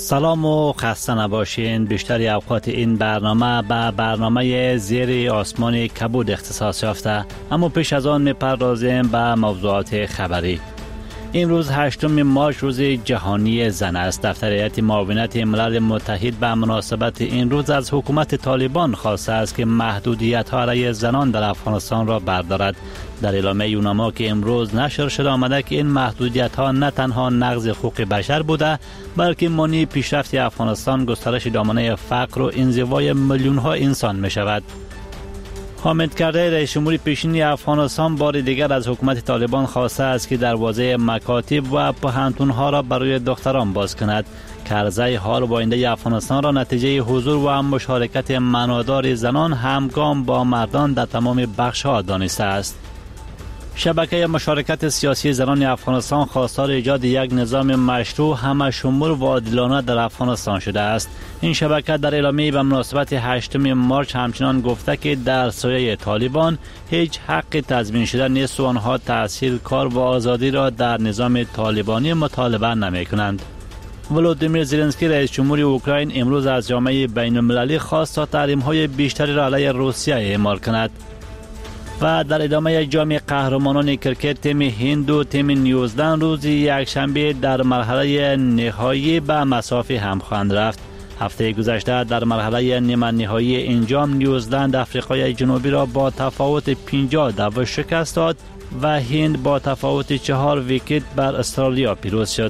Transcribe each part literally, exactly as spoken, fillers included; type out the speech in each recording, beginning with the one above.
سلام و خسته نباشین. بیشتری اوقات این برنامه به برنامه زیر آسمان کبود اختصاص یافته، اما پیش از آن میپردازیم به موضوعات خبری. امروز هشتم مارچ روز جهانی زن است. دفتر هیئت معاونت ملل متحد به مناسبت این روز از حکومت طالبان خواسته است که محدودیت ها علیه زنان در افغانستان را بردارد. در اعلامیه یوناما که امروز نشر شده آمده که این محدودیت ها نه تنها نقض حقوق بشر بوده، بلکه مانع پیشرفت افغانستان، گسترش دامنه فقر و انزوای میلیون ها انسان می شود. حامد کرده رئیس جمهور پیشین افغانستان بار دیگر از حکومت طالبان خواسته است که دروازه مکاتب و پوهنتون‌ها را برای دختران باز کند. کرزی حال و آینده افغانستان را نتیجه حضور و مشارکت معنادار زنان همگام با مردان در تمام بخش‌ها دانسته است. شبکه مشارکت سیاسی زنان افغانستان خواستار ایجاد یک نظام مشروع، همه شمول و عادلانه در افغانستان شده است. این شبکه در اعلامیه به مناسبت هشتم مارچ همچنان گفته که در سایه طالبان هیچ حق تضمین شده نیست و آنها تحصیل، کار و آزادی را در نظام طالبانی مطالبه نمی کنند. ولودیمیر زلنسکی رئیس جمهور اوکراین امروز از جامعه بین المللی خواست تا تحریم‌های بیشتری را علیه روسیه اعمال کند. و در ادامه جام قهرمانان کرکت تیم هند و تیم نیوزلند روز یکشنبه در مرحله نهایی به مسافه هم خواهند رفت. هفته گذشته در مرحله نیمه نهایی انجام نیوزلند آفریقای جنوبی را با تفاوت پنجاه دو شکست داد و هند با تفاوت چهار ویکت بر استرالیا پیروز شد.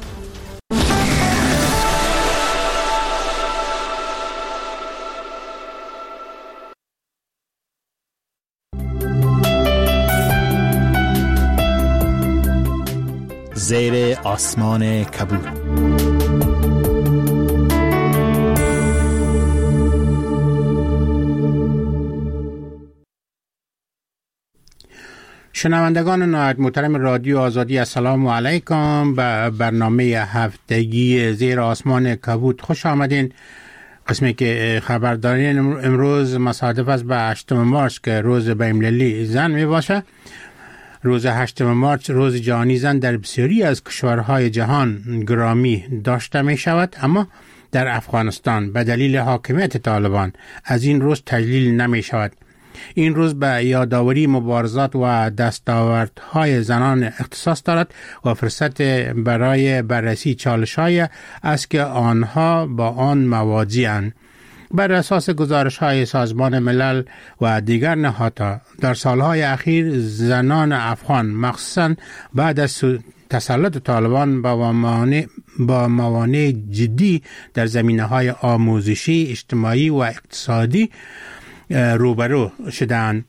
زیر آسمان کبود. شنوندگان نهایت محترم رادیو آزادی، السلام علیکم. به برنامه هفتگی زیر آسمان کبود خوش آمدین. قسمی که خبر دارین امروز مصادف است به هشتم مارچ که روز بین‌المللی زن می باشه. روز هشتم مارچ روز جهانی زن در بسیاری از کشورهای جهان گرامی داشته می شود، اما در افغانستان به دلیل حاکمیت طالبان از این روز تجلیل نمی شود. این روز به یادآوری مبارزات و دستاوردهای زنان اختصاص دارد و فرصت برای بررسی چالش‌های است که آنها با آن مواجه‌اند. بر اساس گزارش‌های سازمان ملل و دیگر نهادها در سالهای اخیر زنان افغان مخصوصاً بعد از تسلط طالبان با موانع با موانع جدی در زمینه‌های آموزشی، اجتماعی و اقتصادی روبرو شدند.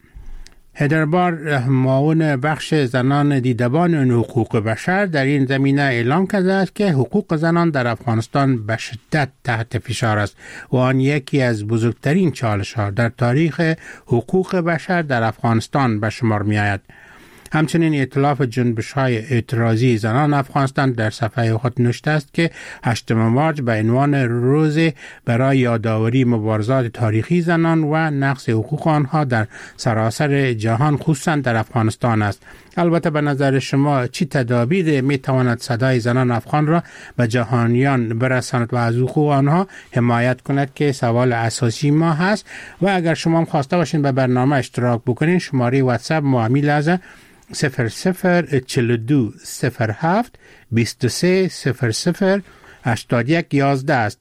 هدربار معاون بخش زنان دیدبان حقوق بشر در این زمینه اعلام کرده است که حقوق زنان در افغانستان به شدت تحت فشار است و آن یکی از بزرگترین چالش‌ها در تاریخ حقوق بشر در افغانستان به شمار می‌آید. همچنین ائتلاف جنبش‌های اعتراضی زنان افغانستان در صفحه خود نوشته است که هشتم مارچ به عنوان روز برای یادآوری مبارزات تاریخی زنان و نقض حقوق آنها در سراسر جهان خصوصا در افغانستان است. البته به نظر شما چی تدابیر می تواند صدای زنان افغان را به جهانیان برساند و از حقوق آنها حمایت کند که سوال اساسی ما هست. و اگر شما هم خواسته باشین به برنامه اشتراک بکنین، شماره واتساپ ما همین لحظه صفر صفر چهل و دو صفر هفت بیست و سه صفر صفر هشتاد و یک یازده است.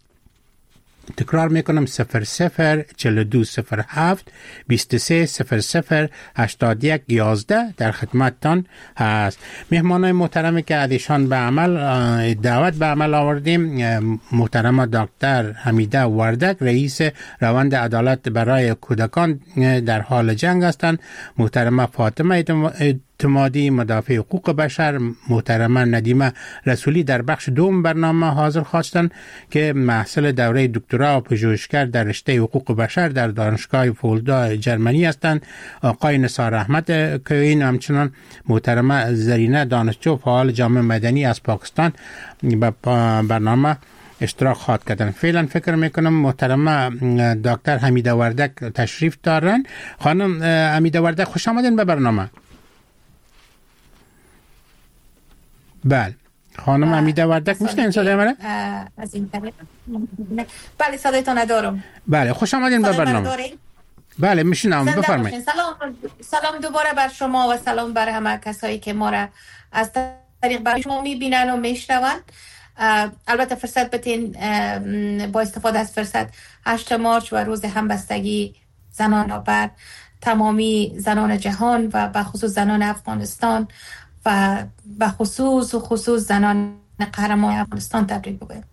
تکرار میکنم صفر صفر چهل و دو صفر هفت بیست و سه صفر صفر هشتاد و یک یازده در خدمتتان هست. مهمانای محترمی که ادیشان به عمل دعوت به عمل آوردیم، محترم دکتر حمیده وردک رئیس روند عدالت برای کودکان در حال جنگ هستند، محترم فاطمه اعتمادی مدافع حقوق بشر، محترمه ندیمه رسولی در بخش دوم برنامه حاضر خواستند که محصل دوره دکترا و پژوهشگر در رشته حقوق بشر در دانشگاه فولدا جرمنی هستند. آقای نثار احمد کوین همچنان محترمه زرینه دانشجو فعال جامعه مدنی از پاکستان به برنامه اشتراک خواهد کردن. فعلا فکر میکنم محترمه دکتر حمیده وردک تشریف دارن. خانم حمیده وردک خوش آمدین به برنامه. بله، خانم حمیده وردک میشنین صدای منه؟ از اینترنت. بله صدایتون ندارم. بله خوش آمدین به برنامه. بله میشنم بفرمایید. سلام سلام دوباره بر شما و سلام بر همه کسایی که ما را از طریق برای شما میبینن و میشنون. البته فرصت بتین با استفاده از فرصت هشت مارچ و روز همبستگی زنان بر تمامی زنان جهان و به خصوص زنان افغانستان و به خصوص و خصوص زنان قهرمان افغانستان تبریک بگویم.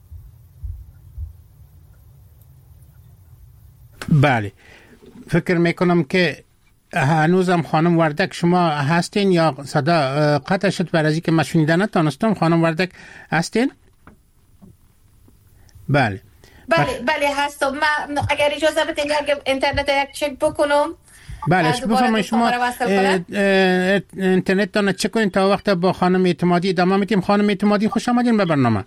بله فکر میکنم که هنوزم خانم وردک شما هستین یا صدا قطع شد برای اینکه من شنیدن نتونستم. خانم وردک هستین؟ بله بله بله هستم. من اگر اجازه بدین اینترنت یک چک بکنم. بله بفرمایید شما اینترنت تان چک کنین تا وقت با خانم اعتمادی ادامه میدیم. خانم اعتمادی خوش آمدین به برنامه.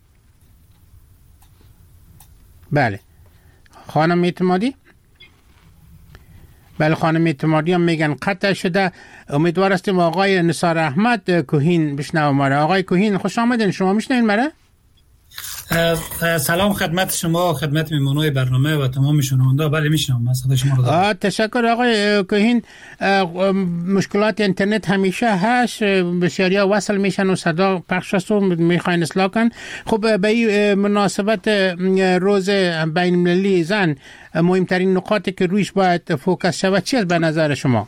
بله خانم اعتمادی. بله خانم اعتمادی هم میگن قطع شده. امیدوار هستیم آقای نثار احمد کوهین بشنوه ما را. آقای کوهین خوش آمدین. شما میشنوین مرا؟ سلام خدمت شما، خدمت میمونای برنامه و تمام شنونده. بله میشنم من صدای شما رو دارم. تشکر آقای کوهین. مشکلات اینترنت همیشه هست، بسیاریا وصل میشن و صدا پخش است و میخواین اصلاح کن. خب به این مناسبت روز بین المللی زن مهمترین نقاطی که رویش باید فوکس شود چی است به نظر شما؟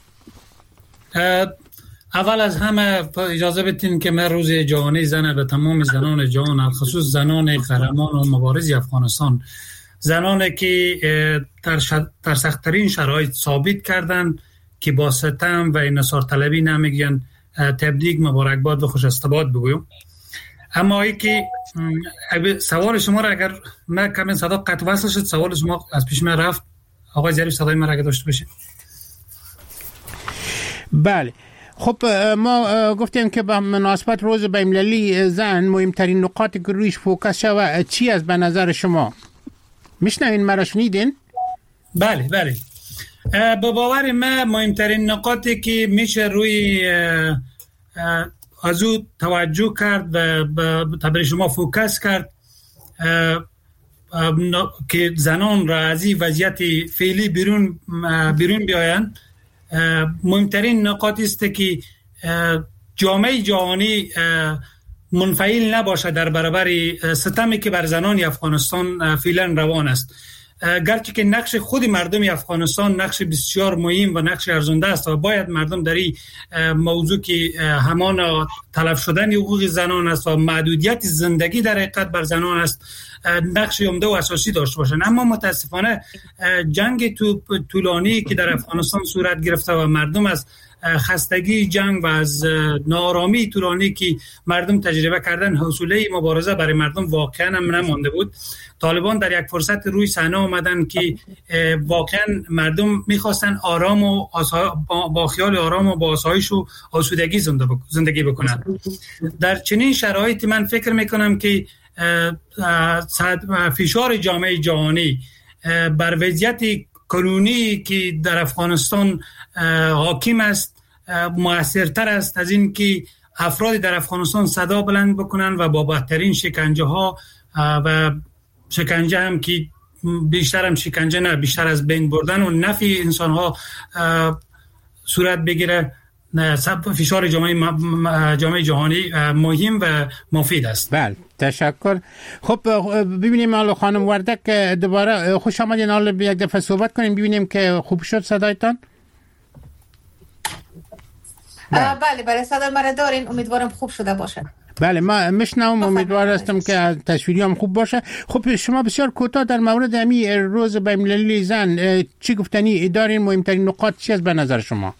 اول از همه اجازه بدین که من روز جهانی زن به تمام زنان جهان، خصوص زنان قهرمان و مبارز افغانستان، زنانی که در سخت‌ترین شرایط ثابت کردن که با ستم و انحصار طلبی نمیگن تبریک، مبارکباد و خوش استباد بگویم. اما ای که سوال شما را اگر من کمی صدا قطع وصل شد، سوال شما از پیش من رفت. آقای ظریف صدای من را اگر داشته باشید. بله خب ما گفتیم که به مناسبت روز بین‌المللی زن مهمترین نقاطی که رویش فوکس شود چی است به نظر شما؟ میشنوین مرا شنیدین؟ بله بله با باور من مهمترین نقاطی که میشه روی از او توجه کرد و برای شما فوکس کرد که زنان را از این وضعیت فعلی بیرون بیرون بیایند، مهمترین نقاط است که جامعه جهانی منفعل نباشه در برابر ستمی که بر زنان افغانستان فعلا روان است. گرچه که نقش خود مردم افغانستان نقش بسیار مهم و نقش ارزنده است و باید مردم در این موضوع که همان تلف شدن حقوق زنان است و محدودیت زندگی در حقیقت بر زنان است نقش عمده و اساسی داشته باشند. اما متاسفانه جنگ طولانی که در افغانستان صورت گرفته و مردم از خستگی جنگ و از ناآرامی طولانی که مردم تجربه کردن حوصله مبارزه برای مردم واقعا هم نمانده بود. طالبان در یک فرصت روی صحنه آمدن که واقعا مردم میخواستن آرام و با خیال آرام و با آسایش و آسودگی زندگی بکنن. در چنین شرایطی من فکر میکنم که فشار جامعه جهانی بر وضعیت کنونی که در افغانستان حاکم است موثرتر است از این که افراد در افغانستان صدا بلند بکنن و با بدترین شکنجه ها و شکنجه هم که بیشتر هم شکنجه نه بیشتر از بین بردن و نفی انسان ها صورت بگیره. فشار جامعه جامعه جهانی مهم و مفید است. بله تشکر. خب ببینیم حالا خانم وردک دوباره خوش آمدین. حالا یک دفعه صحبت کنیم ببینیم که خوب شد صدایتان. بله بله صدا مرا دارین. امیدوارم خوب شده باشه. بله ما میشنوم. امیدوار هستم که تصویری هم خوب باشه. خب شما بسیار کوتاه در مورد امی روز بین‌المللی زن چی گفتنی دارین؟ مهمترین نقاط چی است به نظر شما؟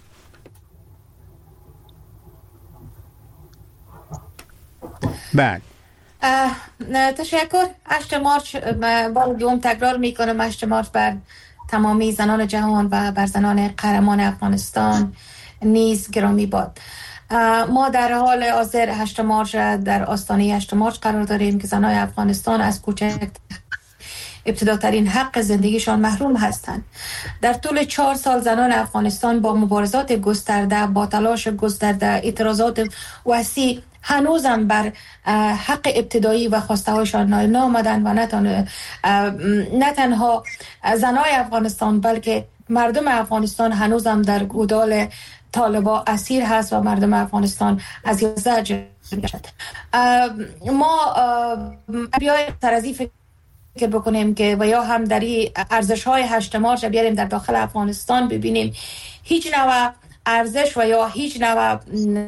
بله تشکر. هشت مارچ بار دوم تکرار میکنم، هشت مارچ بر تمامی زنان جهان و بر زنان قهرمان افغانستان نیز گرامی باد. ما در حال حاضر هشت مارچ در آستانه هشت مارچ قرار داریم که زنان افغانستان از کوچک ابتداترین حق زندگیشان محروم هستند. در طول چهار سال زنان افغانستان با مبارزات گسترده، با تلاش گسترده، اعتراضات وسیع هنوزم بر حق ابتدایی و خواسته هایشان نائل نآمدند و نه تنها زنای افغانستان بلکه مردم افغانستان هنوزم در گودال طالبا اسیر هست و مردم افغانستان از زجر می‌کشند. ما بیایم سر از این فکر بکنیم که و یا هم در این ارزش های هشت مارچ بیاریم در داخل افغانستان ببینیم هیچ نوع ارزش و یا هیچ نوع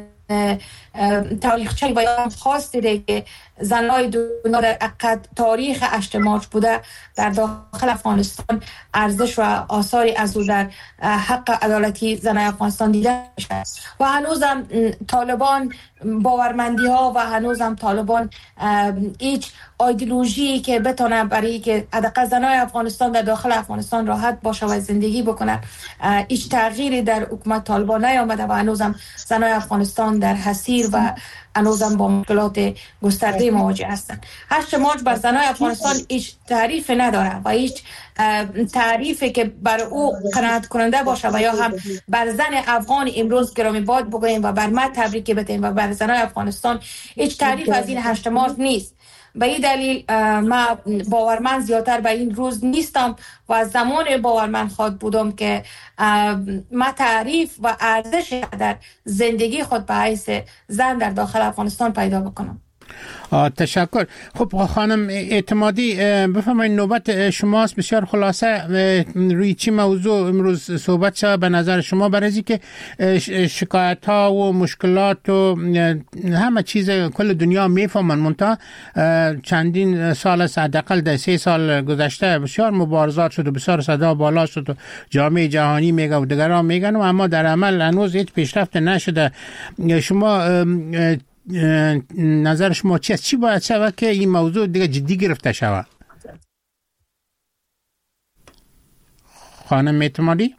تاریخچه و یا خاص دیده که زنای دنیا در عقد تاریخ هشت مارچ بوده در داخل افغانستان ارزش و آثاری از او در حق عدالتی زنای افغانستان دیده شده و هنوزم طالبان باورمندی ها و هنوزم طالبان هیچ ایدئولوژی که بتونه برای که حداقل زنای افغانستان در داخل افغانستان راحت باشه و زندگی بکنه هیچ تغییری در حکومت طالبان نیامده و هنوزم زنای افغانستان در حصیر و هنوزم با مشکلات گسترده مواجه هستند. هشت مارچ بر زنای افغانستان هیچ تعریف نداره و هیچ تعریفی که بر او قناعت کننده باشه و یا هم بر زن افغان امروز گرامی باد بگوییم و بر ما تبریک بتیم و بر زنای افغانستان هیچ تعریف از این هشت مارچ نیست. به این دلیل ما باورمند زیادتر به این روز نیستم و از زمان باورمند خود بودم که ما تعریف و ارزش در زندگی خود به حیث زن در داخل افغانستان پیدا بکنم. تشکر. خب خانم اعتمادی بفرمایید نوبت شماست. بسیار خلاصه روی چی موضوع امروز صحبت شد به نظر شما برای اینکه شکایت ها و مشکلات و همه چیز کل دنیا میفهمن منتها چندین سال است حداقل در سه سال گذشته بسیار مبارزات شد و بسیار صدا بالا شد و جامعه جهانی میگه و دیگران میگن و اما در عمل هنوز هیچ پیشرفت نشده. شما نظر شما چی است؟ چی باید شود که این موضوع دیگه جدی گرفته شود؟ خانم اعتمادی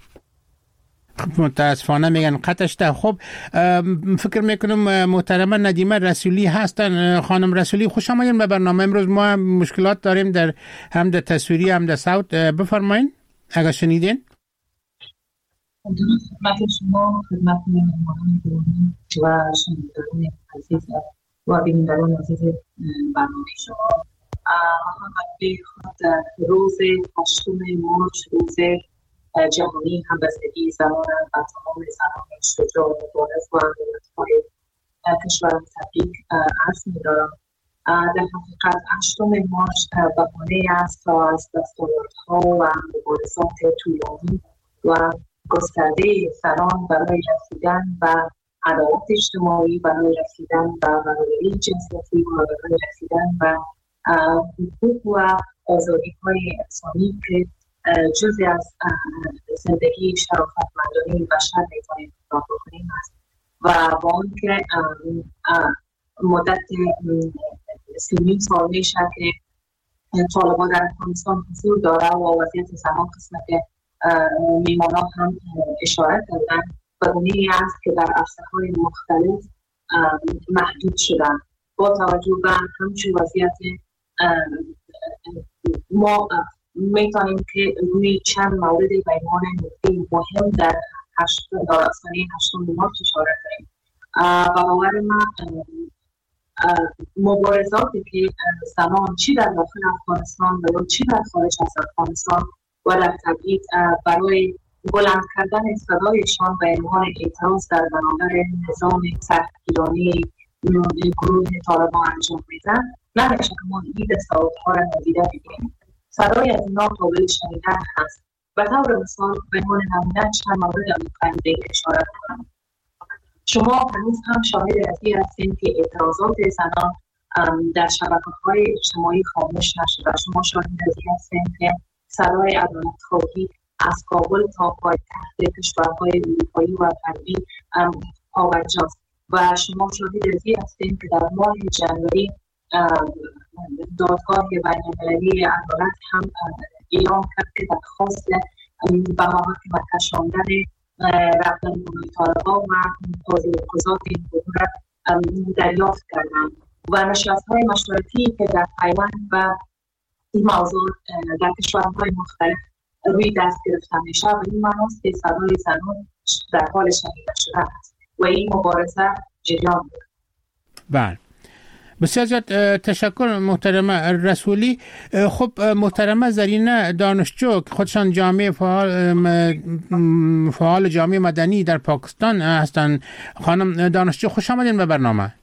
متاسفانه میگن قطعش ده. خب فکر میکنم محترمه ندیمه رسولی هستن. خانم رسولی خوش آمدین به برنامه. امروز ما مشکلات داریم در هم در تصویری هم در صوت. بفرمایین اگر شنیدین. درود خدمت شما، خدمت مهمانان گرامی و شنوندگان عزیز و بینندگان عزیز برنامه شما. همه خود در روز هشتم مارچ روز جهانی همبستگی زنان و تمام زنان شجاع و مبارز و ملت‌های کشور تبریک عرض می‌دارم. در حقیقت هشتم مارچ بهانه است تا از دستاوردها و مبارزات طولانی و گسترده زنان برای رسیدن و عدالت اجتماعی، برای رسیدن و برابری جنسیتی و برای رسیدن و حقوق و آزادی‌های انسانی که جزئی از زندگی شرافتمندانه بشر میتونیم اطلاع بکنیم است و با آن که مدت سی نیم سال میشه که طالبان در افغانستان حضور داره و وضعیت زنان قسمت میمانا هم اشاره کردن و اونی است که در عرصه‌های مختلف محدود شدن. با توجه به همچون وضعیت ما میتونیم که روی چند مورد به عنوان نکته مهم در داستانی هشتم مارچ اشاره کنیم. و باور من مبارزاتی که زنان چی در داخل افغانستان و چی در خارج از افغانستان و در تبعید برای بلند کردن صدایشان به عنوان اعتراض در برابر نظام سختگیرانه گروه طالبان انجام میدن، نمیشه که ما این دستاوردها را نادیده بگیریم. صدای از اینا قابل شنیدن هست. به طور مثال به عنوان نمونه چند مورد مختلف اشاره کنم. شما هنوز هم شاهد از این هستید که اعتراضات زنان در شبکه‌های اجتماعی خاموش نشده. شما شاهد از این هستید که صدای عدالت‌خواهی از کابل تا پایتخت کشورهای اروپایی و غربی پابرجا است و شما شاهد از این هستید که در ماه جنوری دادگاه بین‌المللی عدالت هم اعلام کرد که درخواست به محاکمه کشاندن رهبران طالبان و تاجرگذار این گروه را دریافت کردند و نشست‌های مشورتی که در پیوند و این موضوع در کشورهای مختلف روی دست گرفته میشه و این معناست که صدای زنان در حال شنیده شدن است و این مبارزه جریان دارد. بله، بسیار زیاد تشکر محترمه رسولی. خب محترمه زرینه دانشجو خودشان جامعه فعال فعال جامعه مدنی در پاکستان هستند. خانم دانشجو خوش آمدین به برنامه.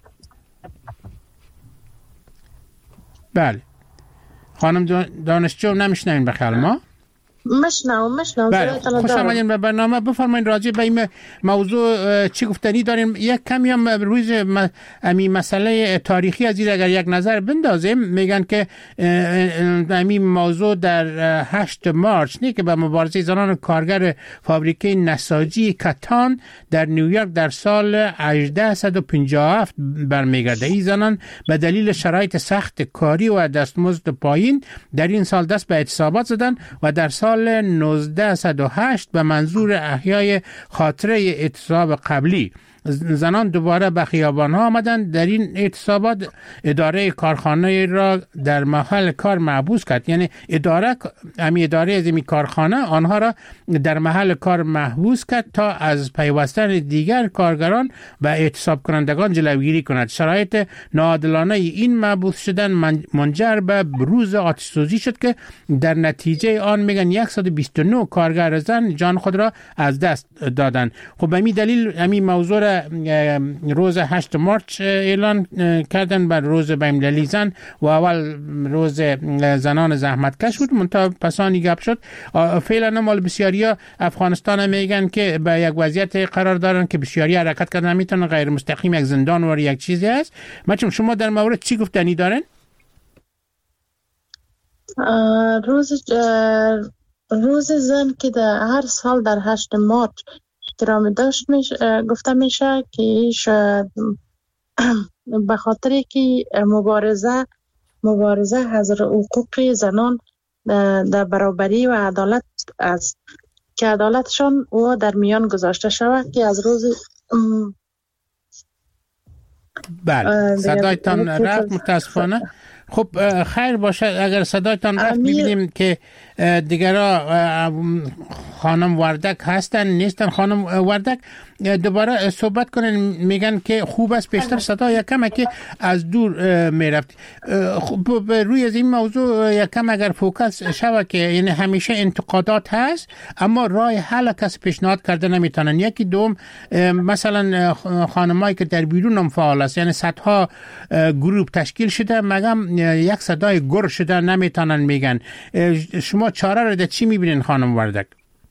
بله خانم دانشجو نمیشنوین به خیال ما؟ مشنو مشنو بله خوش آمدین به برنامه. بفرمایید راجع به این موضوع چی گفتنی دارین؟ یک کمی هم روز امی مسئله تاریخی از این اگر یک نظر بندازیم، میگن که امی موضوع در هشت مارچ نه که به مبارزه زنان کارگر فابریکه نساجی کاتان در نیویورک در سال هجده و پنجاه و هفت برمیگرده. این زنان به دلیل شرایط سخت کاری و دستمزد پایین در این سال دست به اعتصابات زدن و در سال سال نوزده و هشت به منظور احیای خاطره اعتصاب قبلی زنان دوباره به خیابان ها آمدند. در این اعتصابات اداره کارخانه را در محل کار محبوس کرد، یعنی اداره امی اداره از این کارخانه آنها را در محل کار محبوس کرد تا از پیوستن دیگر کارگران و اعتصاب کنندگان جلوگیری کند. شرایط ناعادلانه این محبوس شدن منجر به بروز آتش سوزی شد که در نتیجه آن میگن صد و بیست و نه کارگر زن جان خود را از دست دادند. خب به این دلیل همین موضوع روز هشت مارچ اعلان کردن بر روز بین‌المللی زن و اول روز زنان زحمتکش بود، منتها پسانی گپ شد. فعلا مال بسیاریا افغانستان میگن که به یک وضعیت قرار دارن که بسیاری حرکت کردن میتونن غیر مستقیم یک زندان و یک چیزی هست. بچه‌م شما در مورد چی گفتنی دارن؟ روز روز زن که در هر سال در هشت مارچ احترام داشت میشه، گفته میشه که ایش به خاطر که مبارزه مبارزه از حقوق زنان در برابری و عدالت است که عدالتشان او در میان گذاشته شود که از روز بله صدایتان رفت متاسفانه. خب خیر باشه اگر صدایتان رفت ببینیم که دیگرها خانم وردک هستن نیستن. خانم وردک دوباره صحبت کنن، میگن که خوب است بیشتر صدا یکم که از دور میرفت. خب روی از این موضوع یکم اگر فوکس شود که یعنی همیشه انتقادات هست اما راه حل کس پیشنهاد کرده نمیتونن. یکی دوم مثلا خانمایی که در بیرون هم فعال است، یعنی صدها گروه تشکیل شده مگم یک صدای گر شده نمیتونن میگن. شما چاره رو در چی میبینین خانم وردک؟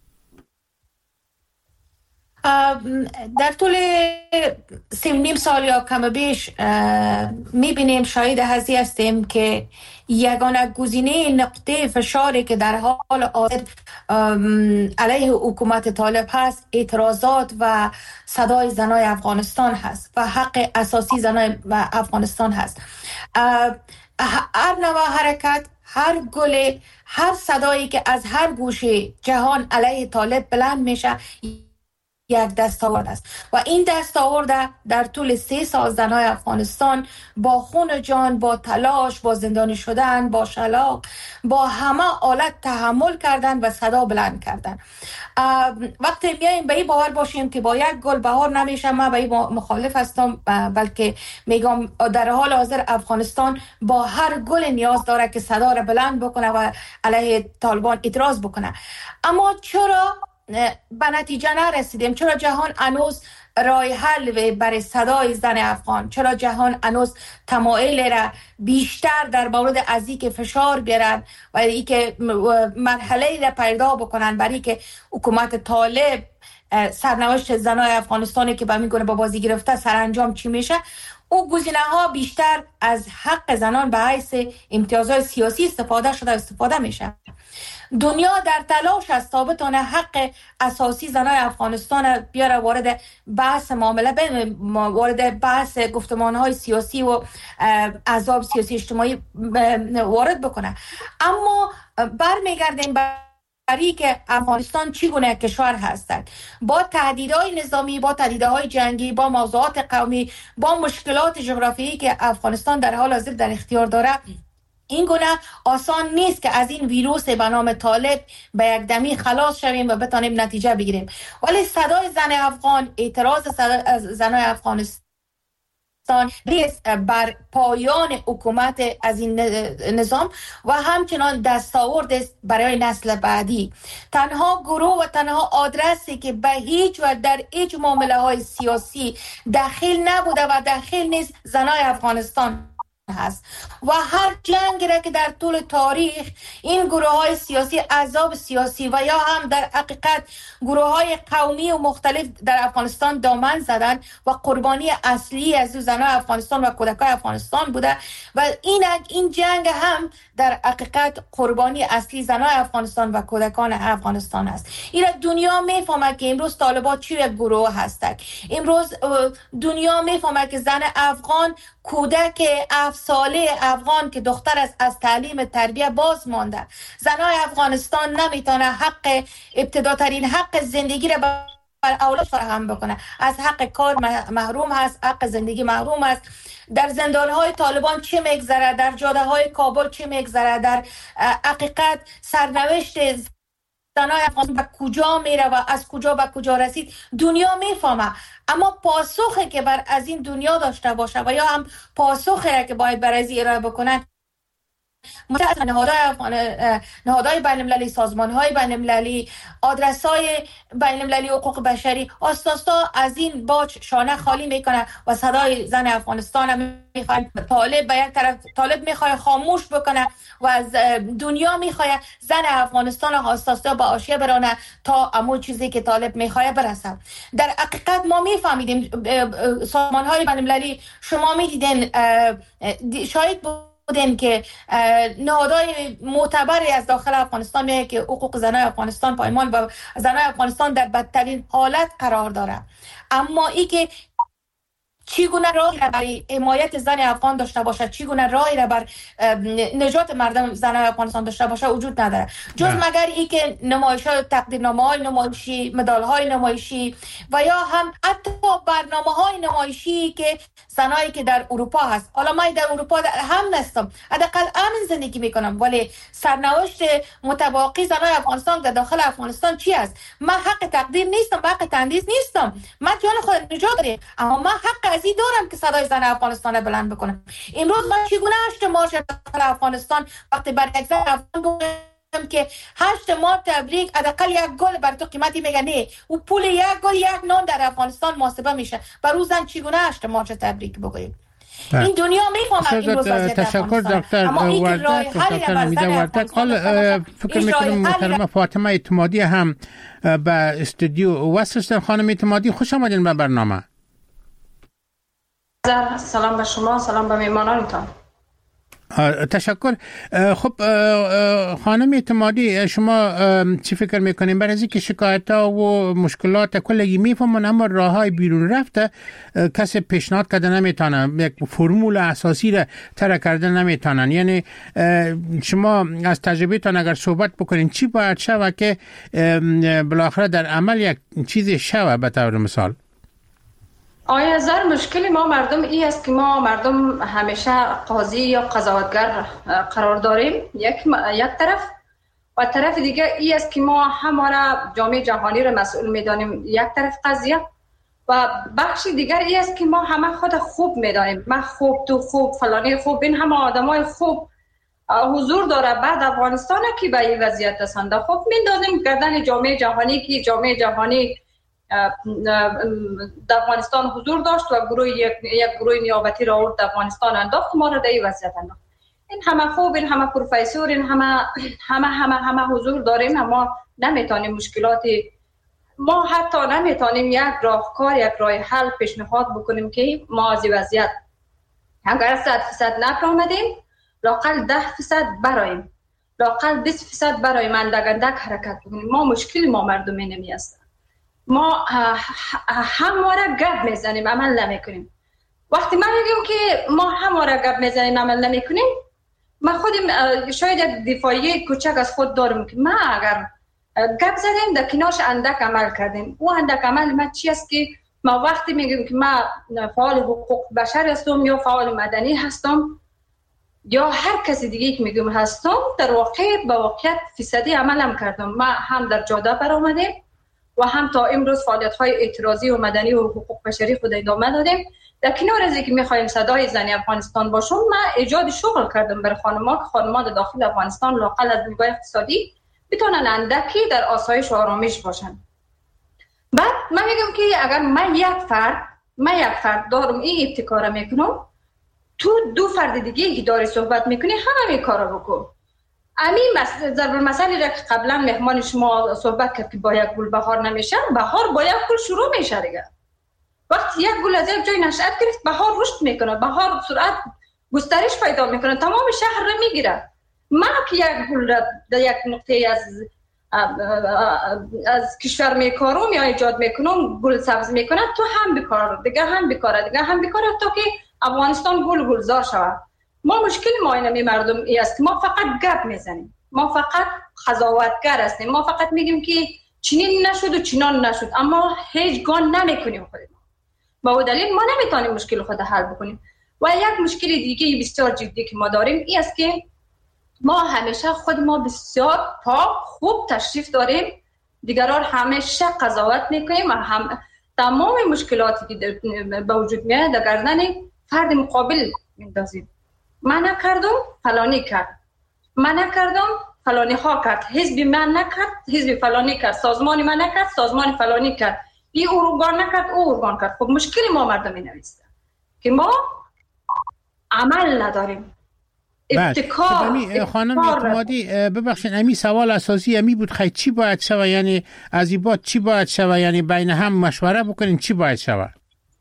در طول سه و نیم سال یا کم بیش میبینیم شاهد هستی هستیم که یگانه گزینه نقطه فشاری که در حال حاضر علیه حکومت طالب هست اعتراضات و صدای زنای افغانستان هست و حق اساسی زنای افغانستان هست. هر نوع حرکت، هر گل، هر صدایی که از هر گوشه جهان علیه طالب بلند میشه یک دستاورد است و این دستاورد در طول سه سال زنهای افغانستان با خون جان، با تلاش، با زندانی شدن، با شلاق، با همه آلت تحمل کردن و صدا بلند کردن. وقتی میایم به این باور باشیم که با یک گل بهار نمیشه، من به این مخالف هستم، بلکه میگم در حال حاضر افغانستان با هر گل نیاز داره که صدا را بلند بکنه و علیه طالبان اعتراض بکنه. اما چرا به نتیجه نرسیدیم؟ چرا جهان هنوز راه حل برای صدای زن افغان؟ چرا جهان هنوز تمایل را بیشتر در مورد از اینکه فشار بیارن و اینکه مرحله را پیدا بکنن برای که حکومت طالب سرنوشت زنای افغانستانی که به میگونه با بازی گرفته سرانجام چی میشه؟ او گزینه ها بیشتر از حق زنان به حیث امتیازهای سیاسی استفاده شده استفاده میشه. دنیا در تلاش است تا بتونه حق اساسی زنای افغانستان بیاره وارد بحث معامله وارد بحث گفتمانهای سیاسی و احزاب سیاسی اجتماعی وارد بکنه. اما برمیگردیم برای که افغانستان چگونه کشور هستند با تهدیدهای نظامی، با تهدیدهای جنگی، با موضوعات قومی، با مشکلات جغرافیایی که افغانستان در حال حاضر در اختیار داره، این گونه آسان نیست که از این ویروس به نام طالب به یک دمی خلاص شویم و بتانیم نتیجه بگیریم. ولی صدای زن افغان، اعتراض زنای افغانستان بر پایان حکومت از این نظام و همچنان دستاورد است برای نسل بعدی. تنها گروه و تنها آدرسی که به هیچ و در هیچ معامله های سیاسی داخل نبوده و داخل نیست زنای افغانستان هست و هر جنگی را که در طول تاریخ این گروه های سیاسی، احزاب سیاسی و یا هم در حقیقت گروه های قومی و مختلف در افغانستان دامن زدن و قربانی اصلی از زنان افغانستان و کودکان افغانستان بوده و این این جنگ هم در حقیقت قربانی اصلی زنان افغانستان و کودکان افغانستان است. این دنیا میفهمه که امروز طالبان چی یک گروه هستند. امروز دنیا میفهمه که زن افغان، کودک هفت ساله افغان که دختر است، از تعلیم تربیه باز مانده. زنای افغانستان نمیتونه حق ابتداترین حق زندگی را بر اولاد فراهم بکنه. از حق کار محروم هست، حق زندگی محروم است. در زندان‌های طالبان چه میگذره، در جاده‌های کابل چه میگذره، در حقیقت سرنوشت زنای افغان به کجا میره و از کجا به کجا رسید دنیا میفهمه. اما پاسخی که بر از این دنیا داشته باشه و یا هم پاسخی را که باید بر از ارائه بکنن متأسفانه نهادهای نهادهای بین‌المللی، سازمان‌های بین‌المللی، آدرس‌های بین‌المللی حقوق بشری آستاستا از این باج شانه خالی میکنه و صدای زن افغانستان هم میخواد طالب به یک طرف طالب میخواد خاموش بکنه و از دنیا میخواد زن افغانستان آستاستا به حاشیه برانه تا همون چیزی که طالب میخواد برسه. در حقیقت ما میفهمیدیم سازمان‌های بین‌المللی، شما میدیدین شاید بودن که نهادهای معتبری از داخل افغانستان میگه که حقوق زنای افغانستان پایمال و زنای افغانستان در بدترین حالت قرار داره. اما ای که چگونه راهی را برای حمایت زن افغان داشته باشه، چگونه راهی را بر نجات مردم زنای افغانستان داشته باشه وجود نداره جز مگر ای که نمایش‌های تقدیرنامه‌های نمایشی، مدال‌های نمایشی و یا هم حتی برنامه‌های نمایشی که زنایی که در اروپا هست. حالا من در اروپا هم نستم، حداقل امن زندگی میکنم، ولی سرنوشت متباقی زنای افغانستان در داخل افغانستان چی است؟ من حق تقدیر نیستم، حق تندیس نیستم، من جان خود نجات دارم، اما من حق ازی دارم که صدای زن افغانستان را بلند بکنم. امروز من چگونه هشت مارچ داخل افغانستان وقتی بر یک زن افغان بگم که هشت مارچ تبریک، حداقل یک گل بر تو قیمتی میگه نه و پول یک گل یک نان در افغانستان محاسبه میشه، بر او زن چگونه هشت مارچ تبریک بگویم؟ این دنیا میفهمه این روز وضعیت تشکر دکتر وردک دکتر نمیده وردک. حال فکر میکنم محترمه فاطمه اعتمادی هم به استودیو وصل. خانم اعتمادی خوش آمدین به برنامه. سلام به شما، سلام به میمانانتان. تشکر. خب خانم اعتمادی، شما چی فکر میکنین برای اینکه شکایت ها و مشکلات کلگی میفهمن اما راه های بیرون رفته کسی پیشنهاد کرده نمیتونه، یک فرمول اساسی را طرح کرده نمیتونن؟ یعنی شما از تجربه تان اگر صحبت بکنین چی باید شود که بالاخره در عمل یک چیز شود؟ به طور مثال آیا زر مشکل ما مردم ای است که ما مردم همیشه قاضی یا قضاوتگر قرار داریم یک یک طرف، و طرف دیگه ای است که ما هماره جامعه جهانی رو مسئول میدانیم یک طرف قضیه، و بخش دیگر ای است که ما همه خود خوب میدانیم، من خوب تو خوب فلانی خوب، این همه آدمای خوب حضور داره بعد افغانستان که به این وضعیت رسانده. خب میدانیم گردن جامعه جهانی که جامعه جهانی در افغانستان حضور داشت و گروه یک, یک گروه نیابتی را آورد افغانستان انداخت، ما را در این وضعیت انداخت. این همه خوب، این همه پروفسور، این همه همه همه همه حضور داریم، اما نمیتونیم مشکلاتی، ما حتی نمیتونیم یک راهکار، یک راه حل پیشنهاد بکنیم که ما از این وضعیت اگر صد فیصد نپرامدیم لاقل ده فیصد برایم، لاقل بیست فیصد برایم اندک اندک حرکت بکنیم. ما مشکل ما مردمی نمی است، ما همواره گپ میزنیم عمل نمیکنیم. وقتی ما میگیم که ما همواره گپ میزنیم عمل نمیکنیم، ما خودم شاید یک دفاعی کوچک از خود دارم که ما اگر گپ زدیم در کنارش اندک عمل کردیم. او اندک عمل ما چی است که ما وقتی میگیم که ما فعال حقوق بشر هستم یا فعال مدنی هستم، یا هر کسی دیگه که میگم هستم در واقع با واقعیت فیصدی عملم کردم. ما هم در جاده برآمدیم و هم تا امروز فعالیت‌های اعتراضی و مدنی و حقوق بشری خود ادامه دادیم. در کنار از اینکه می‌خوایم صدای زنی افغانستان باشم، ما ایجاد شغل کردم برای خانم‌ها که خانم‌ها داخل افغانستان لااقل از نگاه اقتصادی بتونن اندکی در آسایش و آرامش باشن. بعد من میگم که اگر من یک فرد من یک فرد دارم این ابتکار میکنم، تو دو فرد دیگه که داری صحبت میکنی همه می کارو بکن. امین ضرب المثلی را که قبلا مهمان شما صحبت کرد که با یک گل بهار نمیشه، بهار با یک گل شروع میشه دیگه. وقتی یک گل از یک جای نشأت گرفت بهار رشد میکنه، بهار سرعت گسترش پیدا میکنه، تمام شهر را میگیره. من که یک گل در یک نقطه از از کشور میکارم یا ایجاد میکنم گل سبز میکنه، تو هم بکار دیگه هم بکار دیگه هم بکار تا که افغانستان گل گلزار شود. ما مشکل ما اینمی مردم ای است که ما فقط گپ میزنیم، ما فقط قضاوتگر هستیم، ما فقط میگیم که چنین نشد و چنان نشد، اما هیچ گان نمیکنیم خودمون. با اون دلیل ما نمیتونیم مشکل خود حل بکنیم. و یک مشکل دیگه بسیار جدی که ما داریم این است که ما همیشه خود ما بسیار پاک خوب تشریف داریم، دیگران همیشه قضاوت میکنیم و هم تمام مشکلاتی که به وجود میاد در گردن فرد مقابل میندازیم. من نکردم فلانی کرد، من نکردم فلانی ها کرد، حزب من نکرد حزب فلانی کرد، سازمان من نکرد سازمان فلانی کرد، این ارگان نکرد او ارگان کرد. خب مشکل ما مردم این است که ما عمل نداریم. ابتکار خانم اعتمادی ببخشید، امی سوال اساسی امی بود خیلی چی باید شوه، یعنی از این بعد چی باید شوه، یعنی بین هم مشوره بکنیم چی باید شوه؟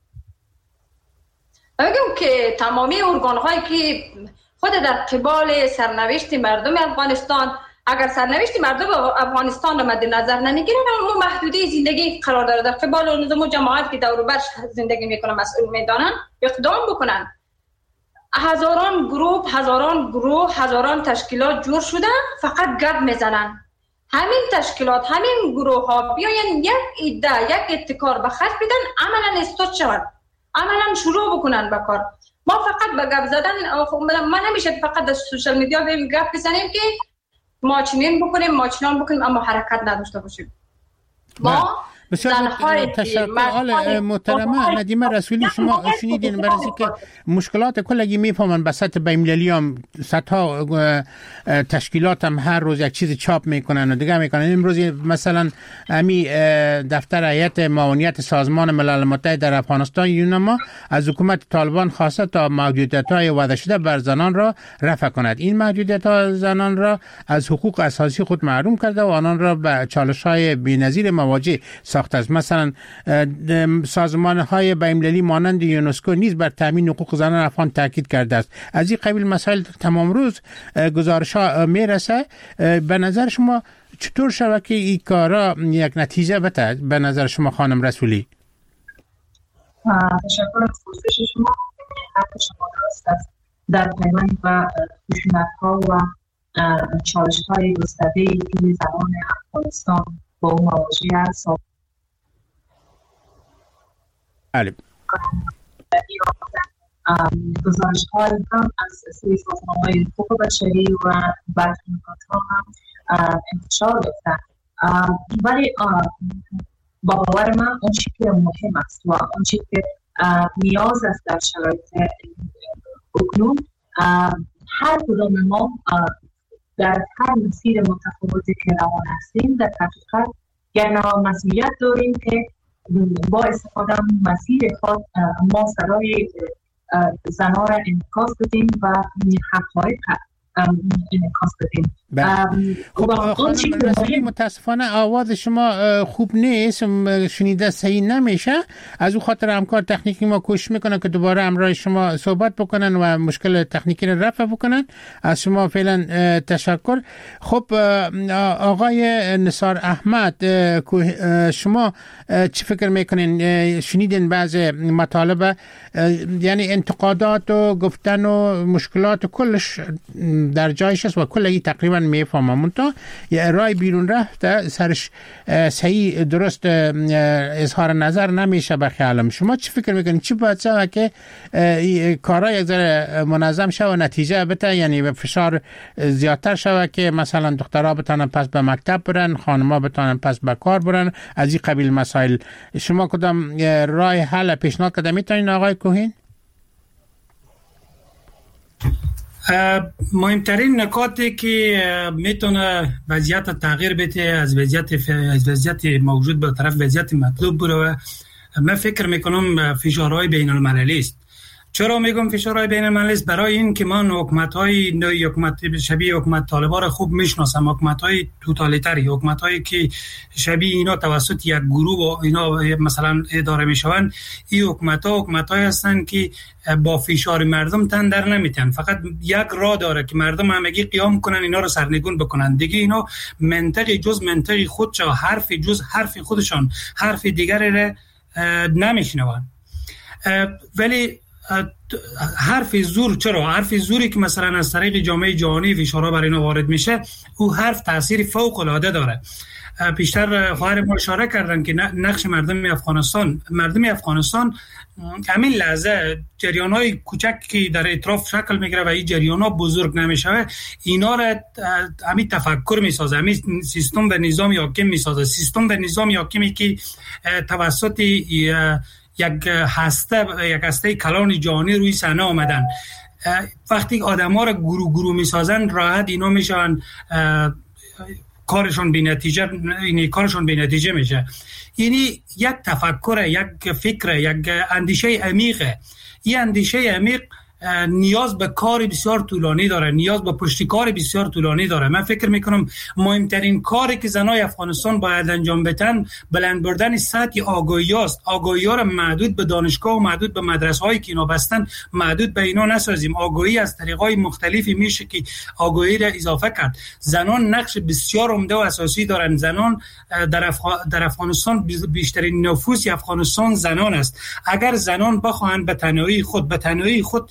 بگم که تمامی ارگان هایی که خود در قبال سرنوشت مردم افغانستان، اگر سرنوشت مردم افغانستان را مد نظر نمیگیرن، اما محدوده زندگی قرار داره در قبال نظام و جماعت که دور و بر زندگی میکنن مسئول میدانن اقدام بکنن. هزاران گروه هزاران گروه هزاران تشکیلات جور شده فقط گپ میزنن. همین تشکیلات همین گروه ها بیاین یک ایده یک ابتکار به خرج بدن، عملا استارت شود، عملا شروع بکنن به کار. ما فقط به گپ زدن ما نمیشه فقط در سوشال میدیا بریم گپ بزنیم که ما چنین بکنیم ما چنان بکنیم اما حرکت نداشته باشیم. ما بسیار تشکر. آل محترمه ندیمه رسولی، شما شنیدین برای که مشکلات کلگی میفهمن به سطح بین‌المللی هم صدها تشکیلات هم هر روز یک چیز چاپ میکنن و دیگه میکنن. امروز مثلا امی دفتر هیئت معاونیت سازمان ملل متحد در افغانستان یونما از حکومت طالبان خواسته تا محدودیت‌های وضع شده بر زنان را رفع کند. این محدودیت‌ها زنان را از حقوق اساسی خود محروم کرده و آنان را به چالش‌های بی‌نظیر مواجه ساخته است. مثلا سازمان‌های بین‌المللی مانند یونسکو نیز بر تامین حقوق زنان افغان تاکید کرده است. از این قبیل مسائل تمام روز گزارش‌ها میرسه. به نظر شما چطور شود که این کارا یک نتیجه بده به نظر شما خانم رسولی؟ تشکر از پرسش شما. حرف شما درست است. در پیوند و خشونت‌ها و چالش‌های گسترده‌ای که زنان افغانستان با اون مواجه است. بله. گزارش‌های هم از سوی سازمان‌های حقوق بشری و برخلافت‌ها هم انتشار یافته. ولی با باور من اون چیزی که مهم است و اون چیزی که نیاز است در شرایط اکنون، هر کدام ما در هر مسیر متفاوتی که روان هستیم در حقیقت یک نوع مسئولیت داریم که با استفاده از مسیر خود ما صدای زنها را انعکاس بدیم و حقایق انعکاس بدیم. خب خانم رسولی متاسفانه آواز شما خوب نیست، شنیده صحیح نمیشه. از او خاطر همکار تکنیکی ما کوشش میکنن که دوباره همراه شما صحبت بکنن و مشکل تکنیکی را رفع بکنن. از شما فعلا تشکر. خب آقای نثار احمد، شما چی فکر میکنین؟ شنیدین بعض مطالب، یعنی انتقادات و گفتن و مشکلات و کلش در جایش است و کلگی تقریبا میفهمم. تا یه رای بیرون رفته سرش صحیح درست اظهار نظر نمیشه به خیالم. شما چی فکر میکنید چی باید شود که کارا یک ذره منظم شود و نتیجه بده، یعنی به فشار زیادتر شود که مثلا دخترها بتونن پس به مکتب برن، خانم‌ها بتونن پس به کار برن، از این قبیل مسائل. شما کدام رای حل پیشنهاد کده میتونین آقای کوهین؟ مهمترین نکاتی که میتونه وضعیت تغییر بده از وضعیت از وضعیت موجود به طرف وضعیت مطلوب بره، من فکر میکنم فشارهای بین المللی است. چرا میگم فشارهای بین المللی است؟ برای این که من حکومت‌های نوعی حکومت شبیه حکومت طالبان را خوب میشناسم، حکومت‌های توتالیتری، حکومت‌هایی که شبیه اینا توسط یک گروه و اینا مثلا اداره میشوند. این حکومت‌ها حکومت‌هایی هستند که با فشار مردم تن در نمیتن، فقط یک راه داره که مردم همگی قیام کنن اینا رو سرنگون بکنن. دیگه اینا منطقی جز منطقی خودشون، حرف جز حرف خودشون، حرف دیگری را نمیشنون. ولی حرف زور، چرا حرف زوری که مثلا از طریق جامعه جهانی فشارها بر اینا وارد میشه، او حرف تاثیر فوق العاده داره. پیشتر خواهر ما اشاره کردن که نقش مردم افغانستان مردم افغانستان همین لحظه جریان‌های کوچک که در اطراف شکل میگیره و این جریان‌ها بزرگ نمیشه، اینا را همین تفکر میسازه، همین سیستم و نظام حاکم میسازه، سیستم و نظام حاکمی که توسط یک هسته یک هسته کلان جهانی روی صحنه آمدن. وقتی آدم‌ها را گروه گروه میسازن، راحت اینا میشن کارشون بی نتیجه، یعنی کارشون بی نتیجه میشه. یعنی یک تفکر، یک فکر، یک اندیشه عمیقه. این اندیشه عمیق نیاز به کار بسیار طولانی داره، نیاز به پشتیکار بسیار طولانی داره. من فکر میکنم مهمترین کاری که زنای افغانستان باید انجام بدن بلند بردن سطح آگاهی است. آگاهی ها را محدود به دانشگاه و محدود به مدرسه هایی که اینا بستن محدود به اینا نسازیم. آگاهی از طریق های مختلفی میشه که آگاهی را اضافه کرد. زنان نقش بسیار عمده و اساسی دارن. زنان در, افغ... در افغانستان بیشترین نفوس افغانستان زنان است. اگر زنان بخواهند به تنهایی خود به تنهایی خود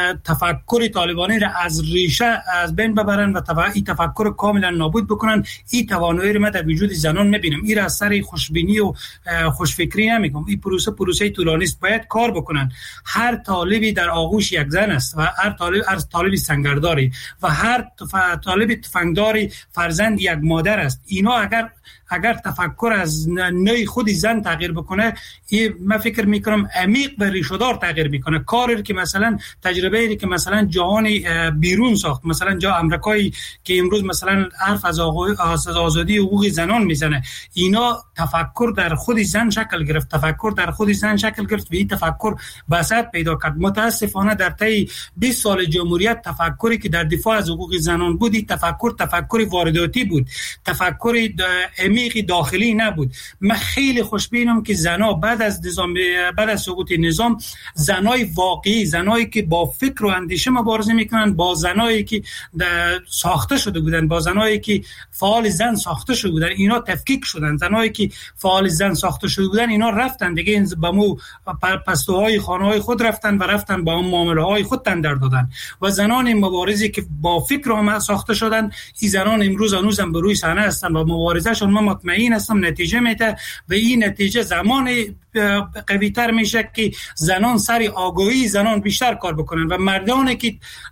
تفکر طالبانی را از ریشه از بین ببرن و این تفکر کاملا نابود بکنن، این توانایی رو من در وجود زنان میبینم. این را از سر خوشبینی و خوشفکری نمیگم. این پروسه پروسه طولانی است، باید کار بکنن. هر طالبی در آغوش یک زن است و هر طالب هر طالبی سنگرداری و هر طالب تفنگداری فرزند یک مادر است. اینا اگر اگر تفکر از نوع خود زن تغییر بکنه، این من فکر میکنم عمیق و ریشه‌دار تغییر میکنه. کاری که مثلا تجربه ای که مثلا جهان بیرون ساخت، مثلا جا امریکایی که امروز مثلا حرف از آزادی و حقوق زنان میزنه، اینا تفکر در خود زن شکل گرفت، تفکر در خود زن شکل گرفت و این تفکر بساط پیدا کرد. متاسفانه در طی بیست سال جمهوریت تفکری که در دفاع از حقوق زنان بود، این تفکر تفکر وارداتی بود، تفکر عمیقی داخلی نبود. من خیلی خوشبینم که زنا بعد از نظام بعد از سقوط نظام، زنای واقعی، زنایی که با فکر و اندیشه مبارزه میکنن، با زنایی که ساخته شده بودن، با زنایی که فعال زن ساخته شده بودن، اینا تفکیک شدن. زنایی که فعال زن ساخته شده بودن اینا رفتن دیگه به مو پستوهای خانه‌های خود رفتن و رفتن با اون معامله‌های خود تن در دادن. و زنان مبارزی که با فکر هم ساخته شدن، این زنان امروز هنوزم به روی صحنه هستن و مبارزهشون من مطمئن هستم نتیجه میده و این نتیجه زمان قوی تر میشه که زنان سری آگاهی زنان بیشتر کار بکنن و مردانی که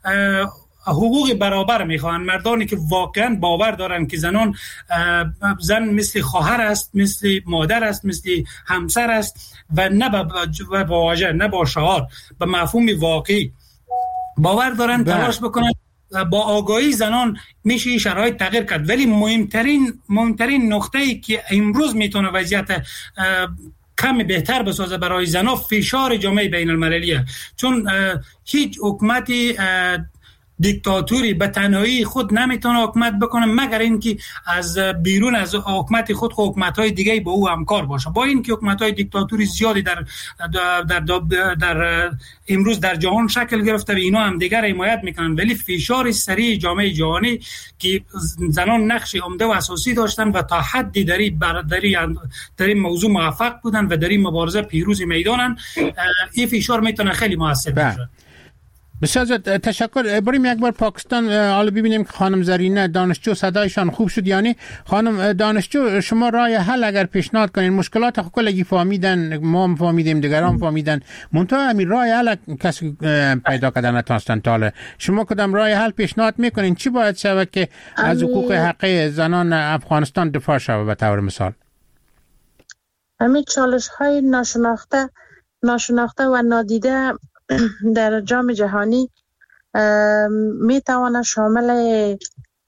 حقوق برابر میخوان، مردانی که واقعا باور دارن که زنان زن مثل خواهر است، مثل مادر است، مثل همسر است و نه با واژه، نه با شعار، به مفهوم واقعی باور دارن، تلاش بکنن. با آگاهی زنان میشه شرایط تغییر کرد. ولی مهمترین مهمترین نقطه‌ای که امروز میتونه وضعیت کمی بهتر بسازه برای زنان، فشار جامعه بین المللیه. چون هیچ حکومتی دیکتاتوری به تنهایی خود نمیتونه حکومت بکنه مگر اینکه از بیرون از حکومت خود حکومت‌های دیگه با او همکار باشه. با اینکه حکومت‌های دیکتاتوری زیادی در در, در, در, در امروز در جهان شکل گرفته و اینا هم دیگر حمایت میکنن، ولی فشار سریع جامعه جهانی که زنان نقش عمده و اساسی داشتن و تا حدی در این در این موضوع موفق بودن و در این مبارزه پیروز میدانن، این فشار میتونه خیلی موثر باشه. بسیار زیاد تشکر. بریم یک بار پاکستان حالا ببینیم که خانم زرینه دانشجو صدایشان خوب شد. یعنی خانم دانشجو شما راه حل اگر پیشنهاد کنین، مشکلات کلگی فهمیدن، ما فهمیدیم، دیگران فهمیدن، منتها همین راه حل کسی پیدا کردن نتونستن. تا شما کدام راه حل پیشنهاد میکنین؟ چی باید شود که از حقوق حقیقی زنان افغانستان دفاع شود به طور مثال؟ همین چالش های ناشناخته ناشناخته و نادیده در جام جهانی می تواند شامل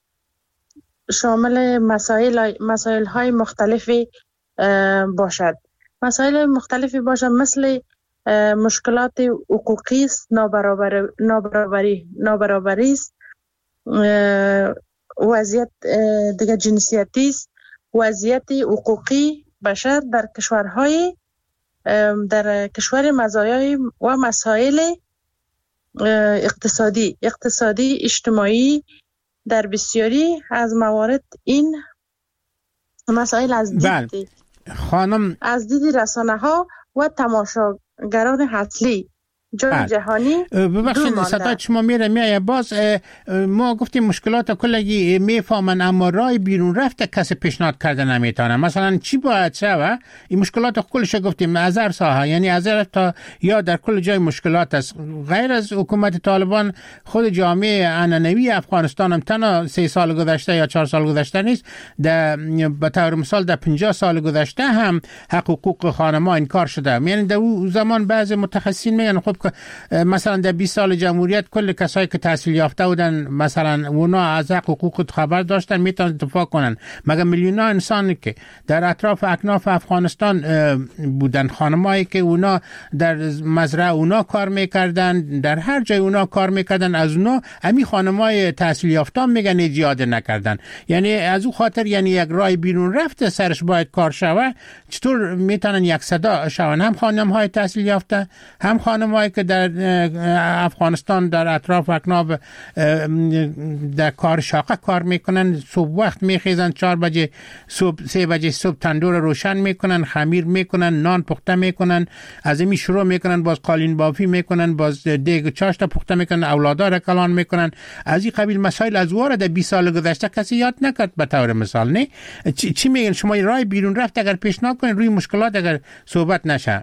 شامل مسائل مسائل های مختلفی باشد. مسائل مختلفی باشد مثل مشکلات حقوقی است، نابرابری نابرابری نابرابری است، وضعیت دیگه جنسیتی است، وضعیت حقوقی بشر در کشورهای در کشور مزایای و مسائل اقتصادی اقتصادی اجتماعی در بسیاری از موارد این مسائل از دید خانم از دید رسانه ها و تماشاگران اصلی جام جهانی. ببخشید صدا شما میره میایه. باز ما گفتیم مشکلات کلگی میفهمن اما راه بیرون رفته کسی پیشنهاد کرده نمیتونه. مثلا چی باید شود؟ این مشکلات کلش گفتیم از هر ساحه، یعنی از هر تا یا در کل جای مشکلات است. غیر از حکومت طالبان خود جامعه عنعنوی افغانستان هم تنها سه سال گذشته یا چهار سال گذشته نیست، در به طور مثال در پنجاه سال گذشته هم حق حقوق خانم‌ها انکار شده. یعنی در اون زمان بعضی متخصصین میگن خب مثلا در بیست سال جمهوریت کل کسایی که تحصیل یافته بودن مثلا اونا از حق حقوق خبر داشتن، میتونن دفاع کنن. مگر میلیون ها انسانی که در اطراف اکناف افغانستان بودن، خانمایی که اونا در مزرعه اونا کار میکردن، در هر جای اونا کار میکردن، از اونا همین خانمای تحصیل یافته میگن ایجاد نکردن. یعنی از اون خاطر یعنی یک راه بیرون رفته سرش باید کار شوه. چطور میتونن یک صدا شون؟ هم خانمهای تحصیل یافته، هم خانمایی که در افغانستان در اطراف اکناف در کار شاقه کار میکنن، صبح وقت میخیزن، چهار بجه صبح، سه بجه صبح تندور روشن میکنن، خمیر میکنن، نان پخته میکنن، از این شروع میکنن، باز قالین بافی میکنن، باز دیگ چاشت پخته میکنن، اولادا را کلان میکنن. از این قبیل مسائل از واره در بیست سال گذشته کسی یاد نکرد به طور مثال. نه چی, چی میگن شما راه بیرون رفت اگر پیشنهاد کنین روی مشکلات اگر صحبت نشه؟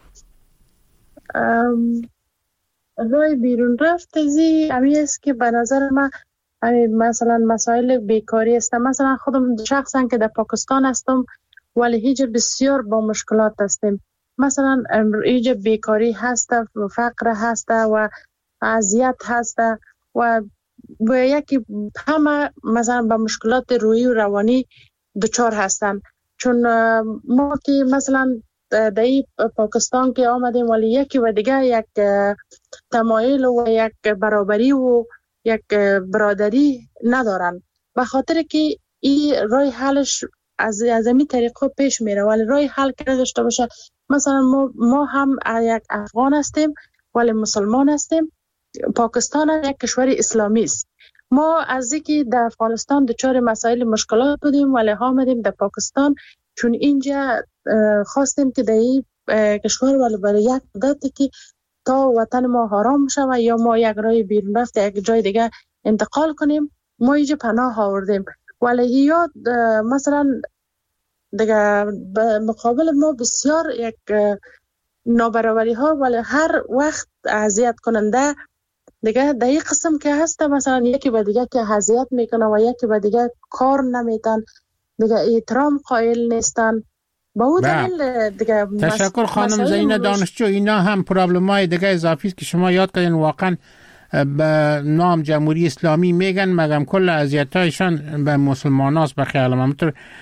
راه بیرون رفت زی امی است که به نظر من مثلا مسائل بیکاری است. مثلا خودم شخصا که در پاکستان هستم ولی هیچ بسیار با مشکلات هستیم. مثلا هیچ بیکاری هست، فقر هست و اذیت هست و و یکی همه مثلا با مشکلات روحی و روانی دچار هستن. چون ما که مثلا در پاکستان که آمدیم ولی یکی و دیگه یک تمایل و یک برابری و یک برادری ندارن، به خاطر که این راه حلش از از این طریقه پیش میره. ولی راه حل که داشته باشه، مثلا ما, ما هم یک افغان هستیم ولی مسلمان هستیم. پاکستان هم یک کشور اسلامی است. ما از اینکه در افغانستان دچار مسائل مشکلات بودیم ولی آمدیم در پاکستان چون اینجا خواستیم که در این کشور ولی برای یک مدتی که تا وطن ما حرام شود یا ما یک راه بیرون رفت یک جای دیگه انتقال کنیم، ما اینجا پناه آوردیم. ولی یا مثلا دیگه مقابل ما بسیار یک نابرابری ها ولی هر وقت اذیت کننده دیگه در این قسم که هست. مثلا یکی به دیگه که اذیت میکنه و یکی به دیگه کار نمیتن، دیگه احترام قائل نیستن. با اون دلیل دیگه تشکر خانم زینه دانشجو. اینا هم پرابلمای دیگه اضافی است که شما یاد کردین. واقعا به نام جمهوری اسلامی میگن مگم کل اذیتایشان به مسلمان هاست. به خیال من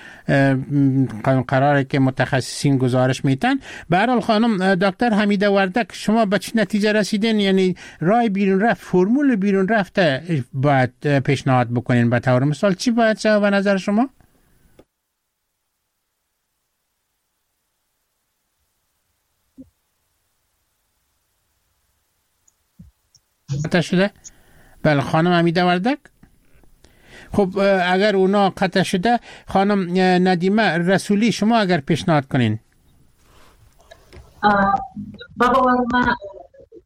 قراره که متخصصین گزارش میتن. به هر حال خانم دکتر حمیده وردک، شما به چه نتیجه رسیدین؟ یعنی راه بیرون رفت، فرمول بیرون رفته باید پیشنهاد بکنین به طور مثال چی باید شد به نظر شما؟ قطع شده؟ بله خانم حمیده وردک. خب اگر اونا قطع شده، خانم ندیمه رسولی شما اگر پیشنهاد کنین. بابا من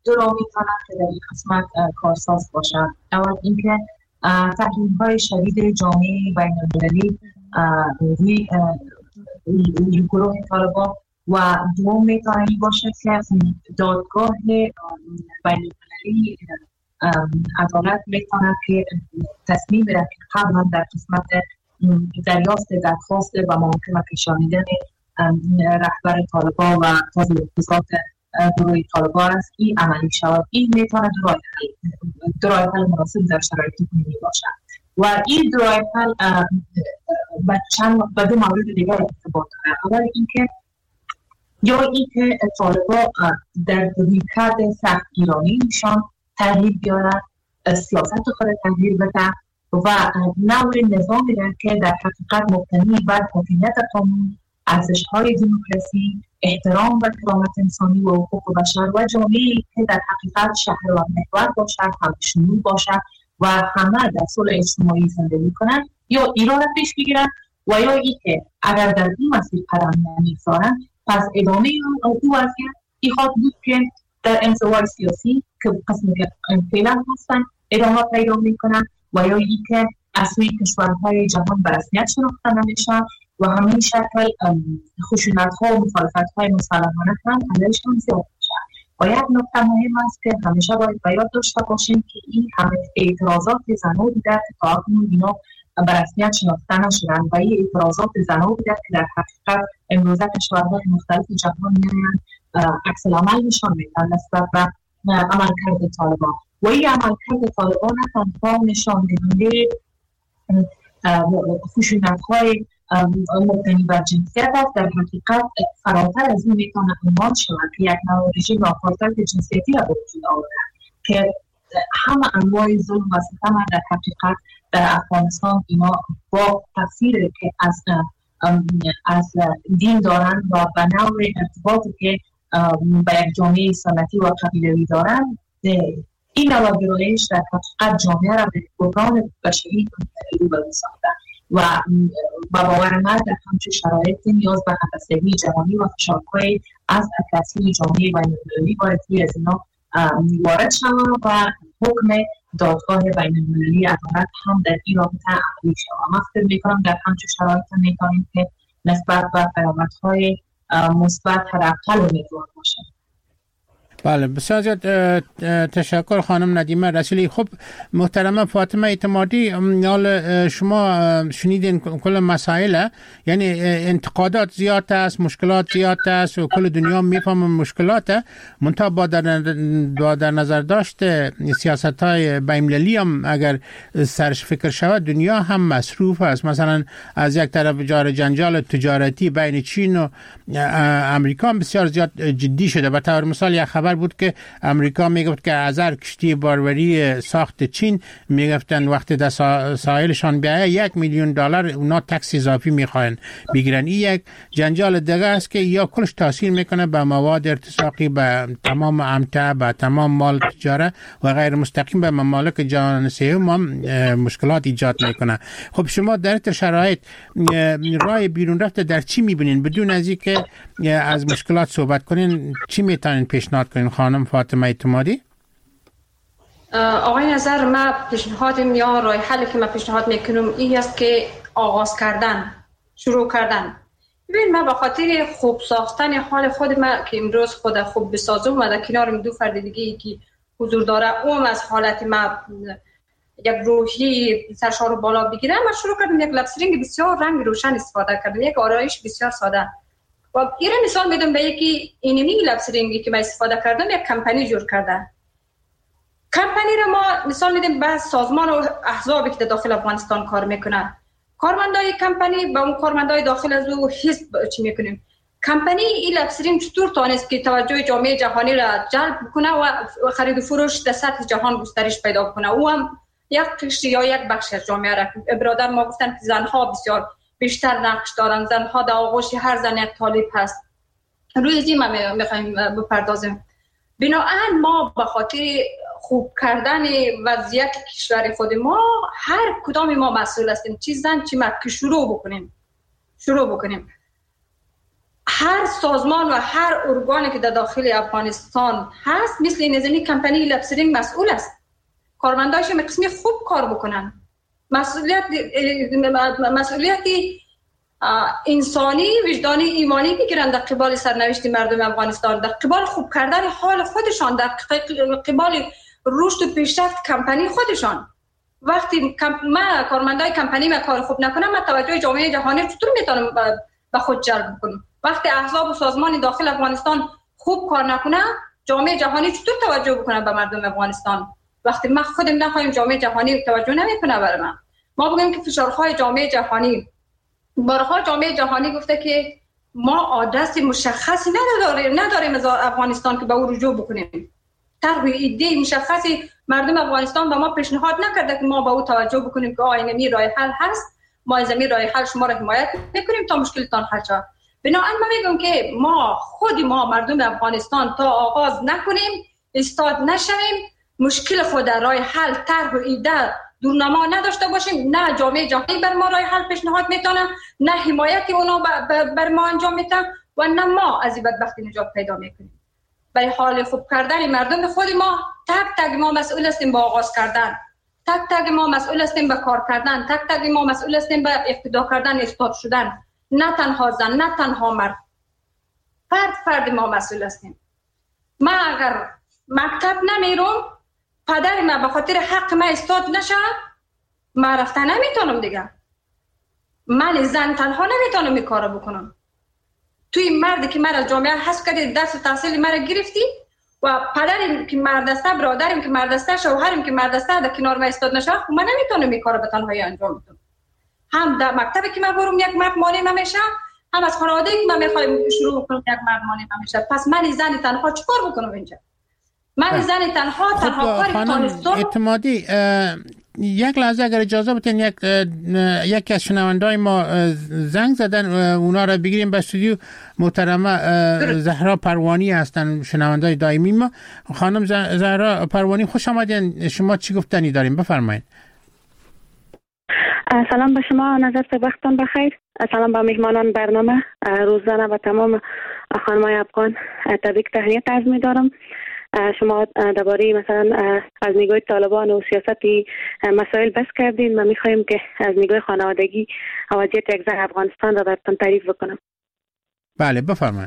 دو راه میتونن که در این قسمت کارساز باشن. اول اینکه تحریم‌های شدید جامعه بین‌المللی روی گروه طالبان و دوم میتونه این باشه که دادگاه بین‌المللی عدالت میتونه که تصمیم بگیره که قبلا در قسمت دریافت درخواست و محاکمه کشانیدن رهبر طالبان و تظاهرات گروه طالبان است این عملی شود. این میتونه دو راه حل مناسب در شرایط کنونی باشد و این دو راه حل به چند به دو مورد دیگر ارتباط دارد. اول اینکه یا اینکه طالبان در رویکرد سختگیرانه نشان تغییر بیارد، سیاست خود تغییر بده و نوع نظامی که در حقیقت مبتنی بر حاکمیت قانون، ارزش‌های دموکراسی، احترام و کرامت انسانی و حقوق بشر و جامعه‌ای که در حقیقت شهر و محور باشد، همشمول باشد و همه در صلح اجتماعی زندگی کنند، یا ایران را پیش بگیرند و یا اینکه اگر در این مسیر قدم نمی‌گذارند پس ادامه او وضعیت این خواهد بود که در انزوای سیاسی که قسمی که فعلا هستند ادامه پیدا می‌کنند و یا اینکه از سوی کشورهای جهان به رسمیت شناخته نمیشن و همین شکل خشونت‌ها و مخالفت‌های مسلحانه هم علیهشان زیاد میشه. و یک نکته مهم است که همیشه باید به یاد داشته باشیم که این همه اعتراضات زنان بوده که تا اکنون اینا به رسمیت شناخته نشدند و این اعتراضات زنان بوده که در حقیقت امروزه کشورهای مختلف جهان می‌آیند عکس العمل نشان میدن نسبت به عملکرد طالبان و این عملکرد طالبان تنها نشان دهنده خشونت‌های مبتنی بر جنسیت است. در حقیقت فراتر از این میتونه عنوان شود که یک نوع رژیم آپارتاید جنسیتی را به وجود آورد که همه انواع ظلم و ستم در حقیقت در افغانستان اینا با تفسیر که از از دین دارند و به نوع ارتباطی که با یک جامعه سنتی و قبیله‌ای دارند این نوع گرایش در حقیقت جامعه را به بحران بشری روبرو ساخته و با باور من در همچه شرایط نیاز به همبستگی جهانی و فشارهای از تاثیر جامعه بین‌المللی باید روی از اینا وارد شود و حکم دادگاه بین‌المللی عدالت هم در این رابطه عملی شود. من فکر می‌کنم در همچه شرایط می‌توانیم که نسبت به پیامدهای مثبت حداقل امیدوار باشیم. بله بسیار زیاد تشکر خانم ندیمه رسولی. خب محترمه فاطمه اعتمادی، حال شما شنیدین کل مسائل، یعنی انتقادات زیاد است، مشکلات زیاد است و کل دنیا میفهمه مشکلات، منتها با در, با در نظر داشت سیاست های بین‌المللی هم اگر سرش فکر شود دنیا هم مصروف است. مثلا از یک طرف جار جنجال تجارتی بین چین و امریکا بسیار زیاد جدی شده. به طور مثال یک خبر بود که امریکا میگفت که از هر کشتی باروری ساخت چین میگفتن وقتی در ساحلشان بیایه یک میلیون دلار اونا تکس اضافی میخواین بگیرن. این یک جنجال دیگه است که یا کلش تاثیر میکنه به مواد ارتزاقی، به تمام امتع، به تمام مال تجاره و غیر مستقیم به ممالک جهان سوم هم مشکلات ایجاد میکنه. خب شما در این شرایط راه بیرون رفته در چی میبینین؟ بدون از اینکه از مشکلات صحبت کنین چی میتونین پیشنهاد کنین خانم فاطمه اعتمادی؟ آقای نظر، ما پیشنهادم یا راه حلی که ما پیشنهاد میکنم این است که آغاز کردن، شروع کردن. ببین ما به خاطر خوب ساختن حال خود ما که امروز خود خوب بسازم و در کنار دو فرد دیگه که حضور داره اون از حالت ما یک روحی سرشار بالا بگیره، ما شروع کردیم یک لبسرینگ بسیار رنگ روشن استفاده کردیم، یک آرایش بسیار ساده. و ایره مثال میدم به یکی اینمی لبسرینگی که من استفاده کردم یک کمپانی جور کردن. کمپانی را ما مثال میدیم به سازمان و احزابی که داخل افغانستان کار میکنن. کارمندای کمپانی با اون کارمندای داخل از او حزب چی میکنیم؟ کمپانی این لبسرینگ چطور تانست که توجه جامعه جهانی را جلب کنه و خرید و فروش در سطح جهان گسترش پیدا کنه. او هم یک قشر یا یک بخش از جامعه را برادر ما گفتن که زنها بسیار بیشتر نقش دارن، زنها در آغوش هر زن یک طالب هست. روی زی ما میخوایم بپردازیم. بنابراین ما به خاطر خوب کردن وضعیت کشور خود ما هر کدام ما مسئول هستیم، چی زن چی مرد، که شروع بکنیم شروع بکنیم هر سازمان و هر ارگانی که در داخل افغانستان هست مثل نظامی کمپانی لبسرینگ مسئول است. کارمندایش قسمی خوب کار بکنن. مسئولیت مسئولیت انسانی وجدانی ایمانی بگیرن در قبال سرنوشت مردم افغانستان، در قبال خوب کردن حال خودشان، در قبال رشد و پیشرفت کمپانی خودشان. وقتی ما کارمندای کمپانی ما کار خوب نکنم، ما توجه جامعه جهانی چطور میتونم به خود جلب کنم؟ وقتی احزاب و سازمان داخل افغانستان خوب کار نکنه، جامعه جهانی چطور توجه بکنه به مردم افغانستان؟ وقتی ما خودم نخواهیم جامعه جهانی توجه نمیکنه برای ما. ما بگیم که فشارهای جامعه جهانی، بارها جامعه جهانی گفته که ما آدرس مشخصی نداریم نداریم از افغانستان که به او رجوع بکنیم. طرح ایده مشخصی مردم افغانستان به ما پیشنهاد نکرده که ما به او توجه بکنیم که آینمی راه حل هست، ما از این راه حل شما را حمایت میکنیم تا مشکلتان حل شود. بنابراین من میگم که ما خود ما مردم افغانستان تا آغاز نکنیم، استاد نشویم، مشکل خود در راه حل طرح و ایده دورنما نداشته باشیم، نه جامعه جهانی بر ما راه حل پیشنهاد میتونه، نه حمایت اونا بر ما انجام میتن و نه ما از این بدبختی نجات پیدا میکنیم. برای حال خوب کردن مردم خود ما تک تک ما مسئول هستیم با آغاز کردن، تک تک ما مسئول هستیم به کار کردن، تک تک ما مسئول هستیم به اقتدا کردن، استاد شدن. نه تنها زن، نه تنها مرد، فرد فرد ما مسئول هستیم. ما اگر مکتب نمیرم، پدر ما به خاطر حق ما استاد نشه، ما رفتن نمیتونم دیگه. من زن تنها نمیتونم این کارو بکنم. توی مردی که مرا جامعه حذف کردی، درس و تحصیل مرا گرفتی و پدریم که مرد است، برادریم که مرد است، شوهریم که مرد است در کنار ما استاد نشه، خب من نمیتونم این کارو به تنهایی انجام بدم. هم در مکتبی که من برم یک مرد مانع من میشه، هم از خانواده‌ای که من میخوایم شروع کنم یک مرد مانع من میشه. پس من زن تنها چیکار بکنم اینجا؟ من زن تنها تنها کاری که تونستم. اعتمادی یک لحظه اگر اجازه بدین، یک یکی از شنوندای ما زنگ زدن، اونا را بگیریم به استودیو. محترمه زهرا پروانی هستن، شنوندای دائمی ما. خانم زهرا پروانی خوش آمدین. شما چی گفتنی دارین؟ بفرمایید. سلام به شما، نظر وقتتان بخیر. سلام به مهمانان برنامه، روزانه و تمام خانمای افغان تبریک تهنیت عرض می‌دارم. شما درباره مثلا از نگاه طالبان و سیاستی مسائل بس کردین. ما می‌خوایم که از نگاه خانوادگی وضعیت یک زن افغانستان را براتون تعریف بکنم. بله بفرمایید.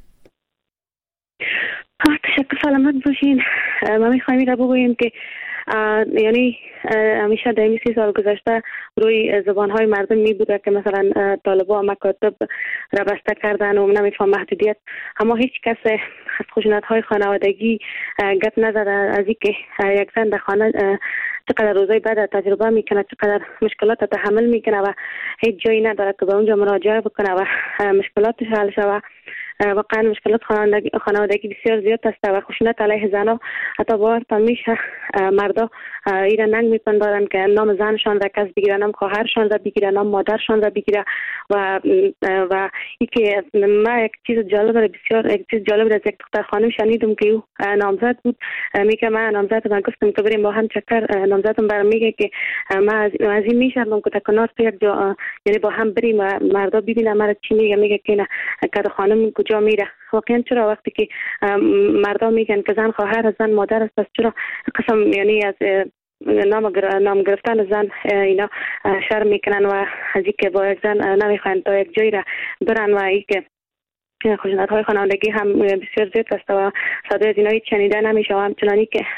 تشکر، سلامت باشین. ما می‌خوایم این را بگوییم که یعنی همیشه در این سی سال گذشته روی زبانهای مردم می بوده که مثلا طالبان مکاتب را بسته کردن و نمیفهم محدودیت، اما هیچ کس از خشونت‌های خانوادگی گپ نزده از اینکه یک زن در خانه چقدر روزای بعد تجربه میکنه، چقدر مشکلات تحمل میکنه و هیچ جایی نداره که به اونجا مراجعه بکنه و مشکلاتش حل شود. واقعا مشکلات خانوادگی بسیار زیاد است و خشونت علیه زنها حتی باورتان میشه مردا ایران ننگ میپندارن که نام زنشان را کس بگیره، نام خواهرشان را بگیره، نام مادرشان را بگیره و و این که ما یک چیز جالب را بسیار یک چیز جالب از یک دختر خانم شنیدم که او نامزد بود. میگه من نامزد من گفتم که بریم با هم چکر، نامزدم برام میگه که ما از این میشم که تکنار تو یک جا یعنی با هم بریم و مردا ببینه مرا چی میگه. میگه که نه که خانم کجا میره. واقعا چرا وقتی که مردا میگن که زن خواهر زن مادر است، پس چرا قسم یعنی از نام نام گرفتن زن اینا شرم میکنن و از اینکه با یک زن نمیخوان تا یک جایی را برن و اینکه خشونت‌های خانوادگی هم بسیار زیاد است و صدای از اینا هیچ شنیده نمیشه و همچنانی که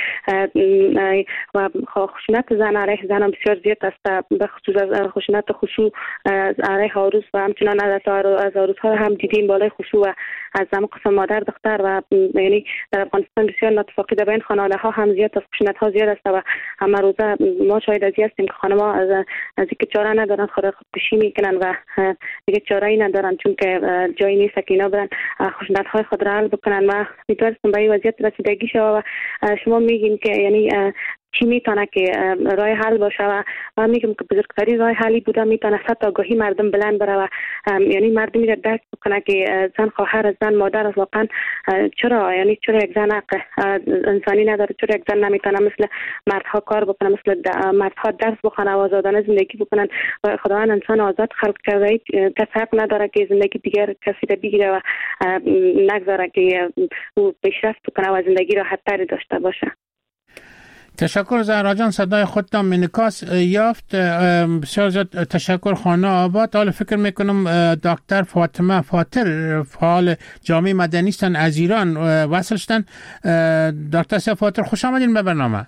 و خشونت زن علیه زن هم بسیار زیاد است، به خصوص خشونت خصوص علیه عروس و همچنان از عروس‌ها هم دیدیم بالای خصوص و از هم قسم مادر دختر و یعنی در افغانستان بسیار ناتفاقی در بین خانواده‌ها هم زیاد است، خشونت‌ها زیاد است و همه روزه ما شاهد از هستیم که خانم‌ها از از اینکه چاره ندارن خودکشی میکنن و دیگه چاره‌ای ندارن چون که جایی نیست که اینا برن خشونت‌های خود را حل بکنن. و امیدوارم به این وضعیت رسیدگی شود و شما میگین که یعنی چی میتونه که راه حل باشه و من میگم که بزرگترین راه حلی بوده میتونه سطح آگاهی مردم بلند بره و یعنی مردم را درک بکنه که زن خواهر از زن مادر از واقعا چرا یعنی چرا یک زن حق انسانی نداره، چرا یک زن نمیتونه مثل مردها کار بکنه، مثل مردها درس بخونه و آزادانه زندگی بکنن و خداوند انسان آزاد خلق کرده، کسی حق نداره که زندگی دیگر کسی را بگیره و نگذاره که او پیشرفت بکنه و زندگی راحت‌تری داشته باشه. تشکر زهرا جان، صدای خودتان انعکاس یافت. بسیار زیاد تشکر خانه آباد. حالا فکر میکنم دکتر فاطمه فاطر فعال جامعه مدنی هستن از ایران وصل شدن. دکتر فاطر خوش آمدین به برنامه.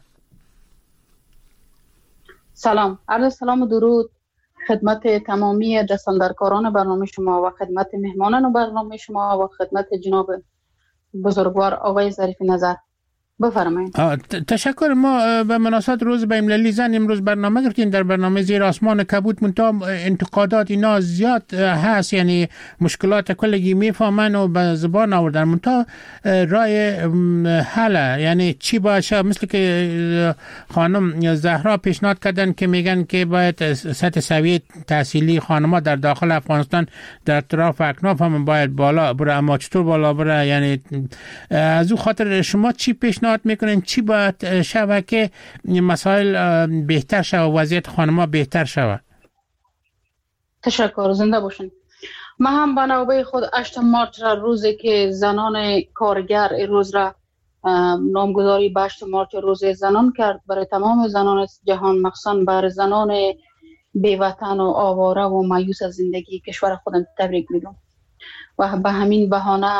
سلام، عرض سلام و درود خدمت تمامی دستاندرکاران برنامه شما و خدمت مهمانان برنامه شما و خدمت جناب بزرگوار آقای ظریف نظر. بفرمایید. تشکر. ما به مناسبت روز بین‌المللی زن امروز برنامه گرفتیم در برنامه زیر آسمان کبود، منتها انتقادات اینا زیاد هست، یعنی مشکلات کلگی میفهمن و به زبان آوردن، منتها رای حل یعنی چی باشه، مثل که خانم زهرا پیشنهاد کردن که میگن که باید سطح سویه تحصیلی خانم‌ها در داخل افغانستان در اطراف اکناف هم باید بالا بره، اما چطور بالا بره؟ یعنی از او خاطر شما چی پیشنهاد میکنین چی باید شود که مسائل بهتر شود، وضعیت خانم‌ها بهتر شود؟ تشکر، زنده باشین. ما هم به نوبه خود هشتم مارچ را روزی که زنان کارگر روز را نامگذاری به هشتم مارچ روز زنان کرد برای تمام زنان جهان، مخصوصا برای زنان بی‌وطن و آواره و مایوس از زندگی کشور خودم تبریک میگم و به همین بهانه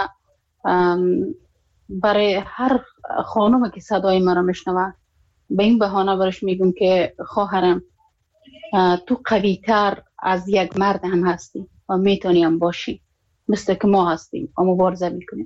برای هر خانم که صدای مرا میشنوه به این بهانه برش میگم که خواهرم تو قوی تر از یک مرد هم هستی و میتونی هم باشی مثل که ما هستیم و مبارزه میکنیم.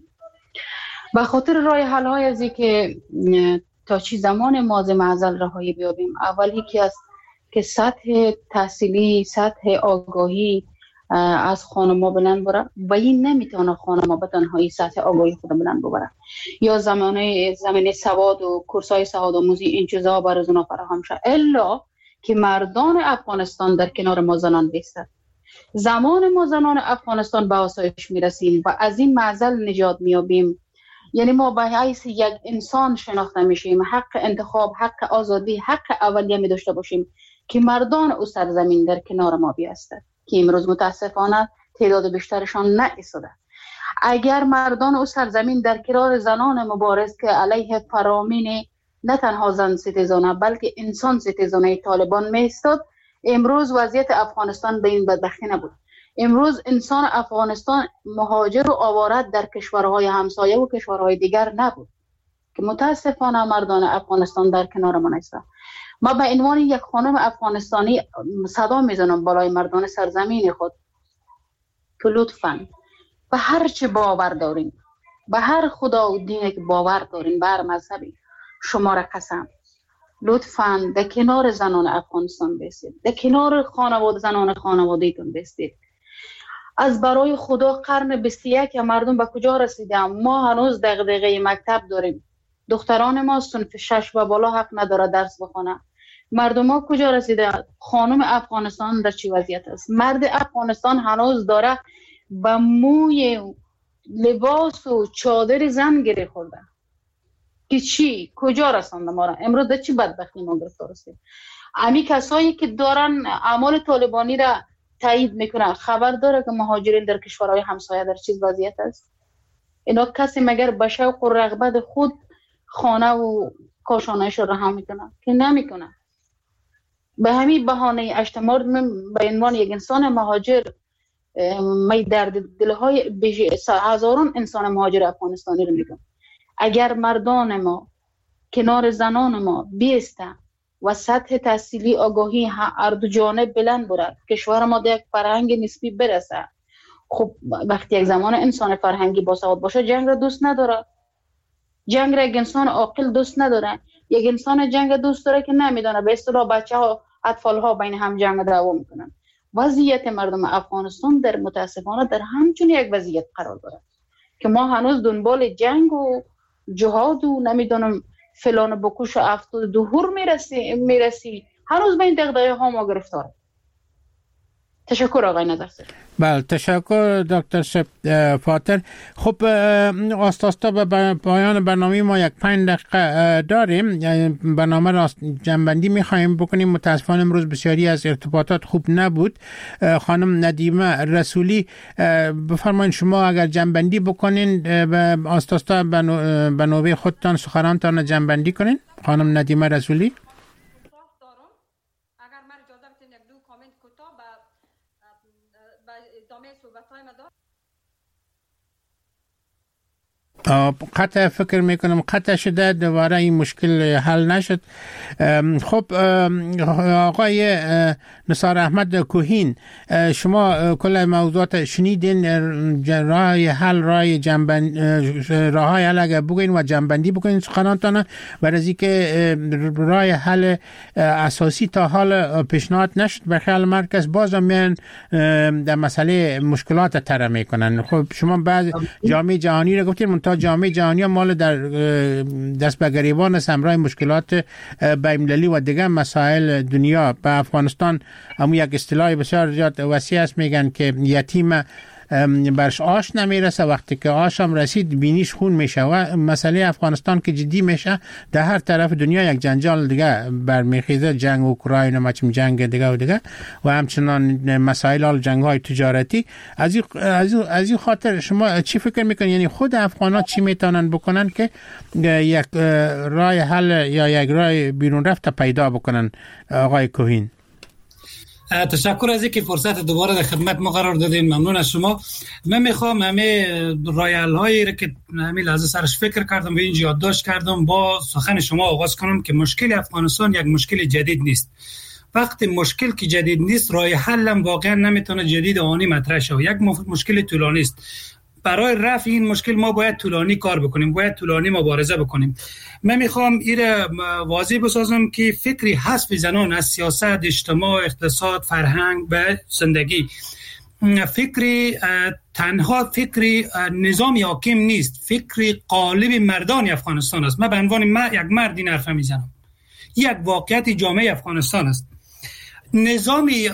به خاطر راه حل های ازی که تا چی زمان ما معضل رهایی بیابیم، اولی که است که سطح تحصیلی، سطح آگاهی از خانم‌ها بلند بره و این نمیتونه خانم‌ها به تنهایی سطح آگاهی خود بلند ببره یا زمانه زمینه سواد و کورسای سواد آموزی این چیزا برای زنها فراهم شه، الا که مردان افغانستان در کنار ما زنان بیستند. زمان ما زنان افغانستان به آسایش میرسیم و از این معضل نجات میابیم، یعنی ما به حیث یک انسان شناخته میشیم، حق انتخاب، حق آزادی، حق اولیه می داشته باشیم که مردان او سرزمین در کنار ما بیستند که امروز متاسفانه تعداد بیشترشان نایستاده. اگر مردان او سرزمین در کنار زنان مبارز که علیه فرامین نه تنها زن ستیزانه بلکه انسان ستیزانه طالبان میستاد، امروز وضعیت افغانستان به این بدبختی نبود. امروز انسان افغانستان مهاجر و آواره در کشورهای همسایه و کشورهای دیگر نبود که متاسفانه مردان افغانستان در کنار ما نیستند. ما به عنوان یک خانم افغانستانی صدا میزنم بالای مردان سرزمین خود که لطفاً به هر چه باور دارین، به هر خدا و دینی که باور دارین، به هر مذهبی، شما را قسم لطفاً در کنار زنان افغانستان بایستید، در کنار خانواده زنان خانواده‌تون بایستید. از برای خدا قرن بیست و یک مردم به کجا رسیدیم؟ ما هنوز دغدغه مکتب داریم. دختران ما صنف شش و بالا حق نداره درس بخونه. مردم ها کجا رسیده؟ خانم افغانستان در چی وضعیت است؟ مرد افغانستان هنوز داره به موی لباس و چادر زن گره خورده که چی؟ کجا رسانده ما را؟ امروز در چی بدبختی ما گرفتار هستیم؟ امی کسایی که دارن اعمال طالبانی را تایید میکنه خبر داره که مهاجرین در کشورهای همسایه در چیز وضعیت است؟ اینا کسی مگر به شوق و رغبت خود خانه و کاشانهش را رها میکنه که نمیکنه. به همین بهانه اجتماع به عنوان یک انسان مهاجر می درد دلهای هزاران انسان مهاجر افغانستانی رو میگم. اگر مردان ما کنار زنان ما بیستن و سطح تحصیلی آگاهی هر دو جانب بلند برد، کشور ما در یک فرهنگ نسبی برسه. خب وقتی یک زمان انسان فرهنگی با سواد باشه جنگ را دوست نداره، جنگ را یک انسان عاقل دوست نداره. یک انسان جنگ دوست داره که نمیدونه به اصطلاح بچه ها اطفال ها بین هم جنگ دعوا میکنن. وضعیت مردم افغانستان در متاسفانه در همچون یک وضعیت قرار داره که ما هنوز دنبال جنگ و جهاد و نمیدونم فلان بکش و هفتاد دهور میرسی میرسی هنوز به این دغدغه ها ما گرفتار. تشکر آقای نظرسنجی. بله تشکر دکتر فاتر. خب آستاستا به پایان برنامه ما یک پنج دقیقه داریم. برنامه را جنبندی میخواهیم بکنیم. متاسفانه امروز بسیاری از ارتباطات خوب نبود. خانم ندیمه رسولی بفرمایید شما اگر جنبندی بکنین به آستاستا به نوبه خودتان سخنانتان جنبندی کنین. خانم ندیمه رسولی. قطع فکر میکنم قطع شده دوباره این مشکل حل نشد. خب آقای نثار احمد کوهین شما کل موضوعات شنیدین. راه حل راه جنبند راه های حل اگر بگوین و جنبندی بکنین سخنانتان و از اینکه راه حل اساسی تا حال پیشنهاد نشد به خیال مرکز باز میان در مسئله مشکلات طرح میکنن. خب شما بعد جامعه جهانی رو گفتین منتها جامعه جهانی مال در دست به گریبان است همراه مشکلات بین‌المللی و دیگر مسائل دنیا. به افغانستان هم یک اصطلاح بسیار زیاد وسیع است، میگن که یتیم برش آش نمیرسه، وقتی که آش هم رسید بینیش خون میشه و مسئله افغانستان که جدی میشه در هر طرف دنیا یک جنجال دیگه برمیخیزه، جنگ اوکراین و مچم جنگ دیگه و دیگه و همچنان مسائل جنگ های تجارتی. از این از این خاطر شما چی فکر میکنید؟ یعنی خود افغان ها چی میتونن بکنن که یک راه حل یا یک راه بیرون رفت پیدا بکنن؟ آقای کوهین. تشکر از اینکه فرصت دوباره در خدمت ما قرار دادین. ممنون از شما. من میخوام همه رایل هایی را که همین لحظه سرش فکر کردم و اینجا یادداشت کردم با سخن شما آغاز کنم که مشکل افغانستان یک مشکل جدید نیست. وقتی مشکل که جدید نیست راه حل هم واقعا نمیتونه جدید آنی مطرح شه. یک مشکل طولانی است. برای رفع این مشکل ما باید طولانی کار بکنیم، باید طولانی مبارزه بکنیم. من میخوام این واضح بسازم که فکری حذف زنان از سیاست، اجتماع، اقتصاد، فرهنگ و زندگی فکری تنها فکری نظامی حاکم نیست، فکری قالب مردان افغانستان است. من به عنوان یک مرد این حرف میزنم. یک واقعیت جامعه افغانستان است. نظامی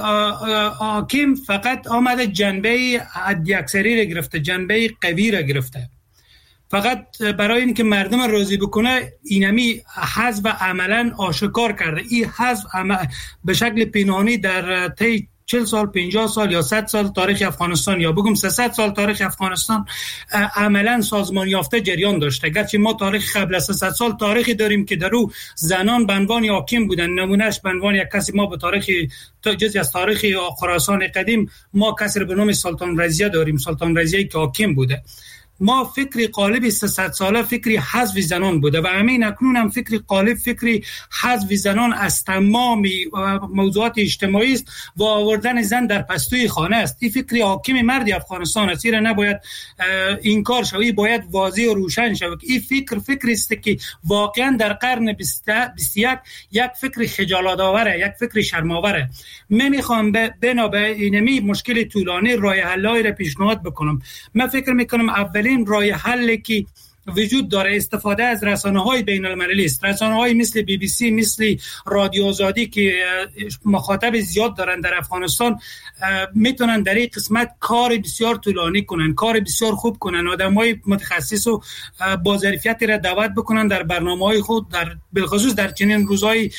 حاکم فقط آمده جنبه حداکثری را گرفته، جنبه قوی را گرفته، فقط برای اینکه مردم راضی بکنه اینمی حزب عملا آشکار کرده. این حزب به شکل پنهانی در طی چهل سال، پنجاه سال یا صد سال تاریخ افغانستان یا بگم سیصد سال تاریخ افغانستان عملا سازمان یافته جریان داشته. گرچه ما تاریخ قبل از سیصد سال تاریخی داریم که در او زنان به عنوان حاکم بودن. نمونهش به عنوان یک کسی ما به تاریخ جزئی از تاریخ خراسان قدیم ما کسی به نام سلطان رضیه داریم، سلطان رضیه که حاکم بوده. ما فکری قالب سیصد ساله فکری حذف زنان بوده و همین اکنون هم فکری قالب فکری حذف زنان از تمام موضوعات اجتماعی است و آوردن زن در پستوی خانه است. این فکری حاکم مرد افغانستان است. این نباید انکار شود، باید واضح و روشن شود. این فکر فکری است که واقعا در قرن بیست و یک یک فکر خجالت آوره، یک فکر شرم آوره. من میخوام بنا به اینمی مشکل طولانی راه حل‌ای را پیشنهاد بکنم. من فکر میکنم اولی این راه حلی که وجود داره استفاده از رسانه‌های بین‌المللی است. رسانه‌های مثل بی بی سی، مثل رادیو آزادی که مخاطب زیاد دارن در افغانستان میتونن در این قسمت کار بسیار طولانی کنن، کار بسیار خوب کنن، آدمای متخصص و با ظرفیتی را دعوت بکنن در برنامه‌های خود، در بالخصوص در چنین روزهای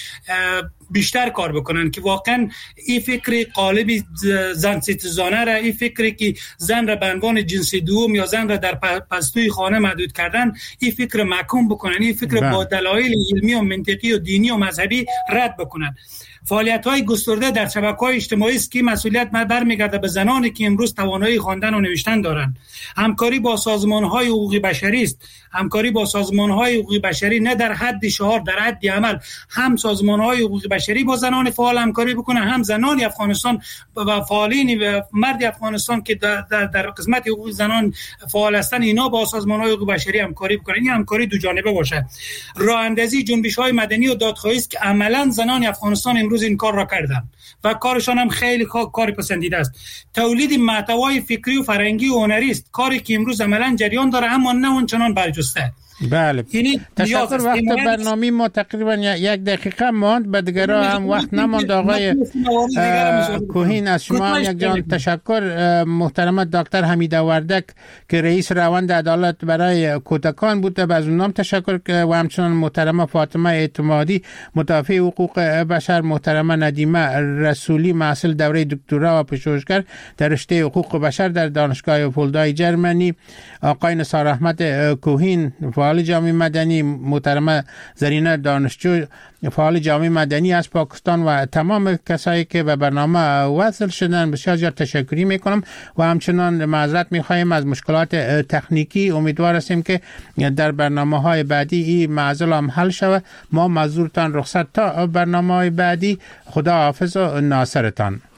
بیشتر کار بکنن که واقعا این فکر قالب زن ستیزانه را، این فکری که زن را به عنوان جنس دوم یا زن را در پستوی خانه محدود کردن، این فکر محکوم بکنن، این فکر با دلایل علمی و منطقی و دینی و مذهبی رد بکنن. فعالیت‌های گسترده در شبکه‌های اجتماعی است که مسئولیت برمیگرده به زنانی که امروز توانایی خواندن و نوشتن دارند. همکاری با سازمان‌های حقوق بشری است. همکاری با سازمان‌های حقوق بشری نه در حد شعار، در حد عمل. هم سازمان‌های حقوق بشری با زنان فعال همکاری بکنه، هم زنان افغانستان و فعالین و مرد افغانستان که در, در, در قسمت حقوق زنان فعال هستند اینا با سازمان‌های حقوق بشری همکاری بکنن. این همکاری دو جانبه باشه. راه اندازی جنبش‌های مدنی و دادخواهی است که عملاً زنان افغانستان امروز این کار را کردن و کارشان هم خیلی کار پسندیده است. تولید محتوای فکری و فرهنگی و هنری است، کاری که امروز عملاً جریان داره اما نه اونچنان برجسته. بله تشکر. وقت برنامه ما تقریبا یک دقیقه ماند، به دیگرها هم وقت نماند. آقای کوهین از شما هم یک جان تشکر. محترم دکتر حمیده وردک که رئیس روند عدالت برای کودکان بود، از اونام تشکر و همچنان محترم فاطمه اعتمادی مدافع حقوق بشر، محترم ندیمه رسولی محصل دوره دکترا و پژوهشگر در رشته حقوق بشر در دانشگاه فولدای جرمنی، آقای نثار احمد کوهین فعال جامعه مدنی، محترم زرینه دانشجو فعال جامعه مدنی از پاکستان و تمام کسایی که به برنامه وصل شدن بسیار زیاد تشکری میکنم و همچنان معذرت میخوایم از مشکلات تکنیکی. امیدوار هستیم که در برنامه های بعدی این معضل هم حل شود. ما معذورتان رخصت تا برنامه های بعدی. خدا حافظ و ناصرتان.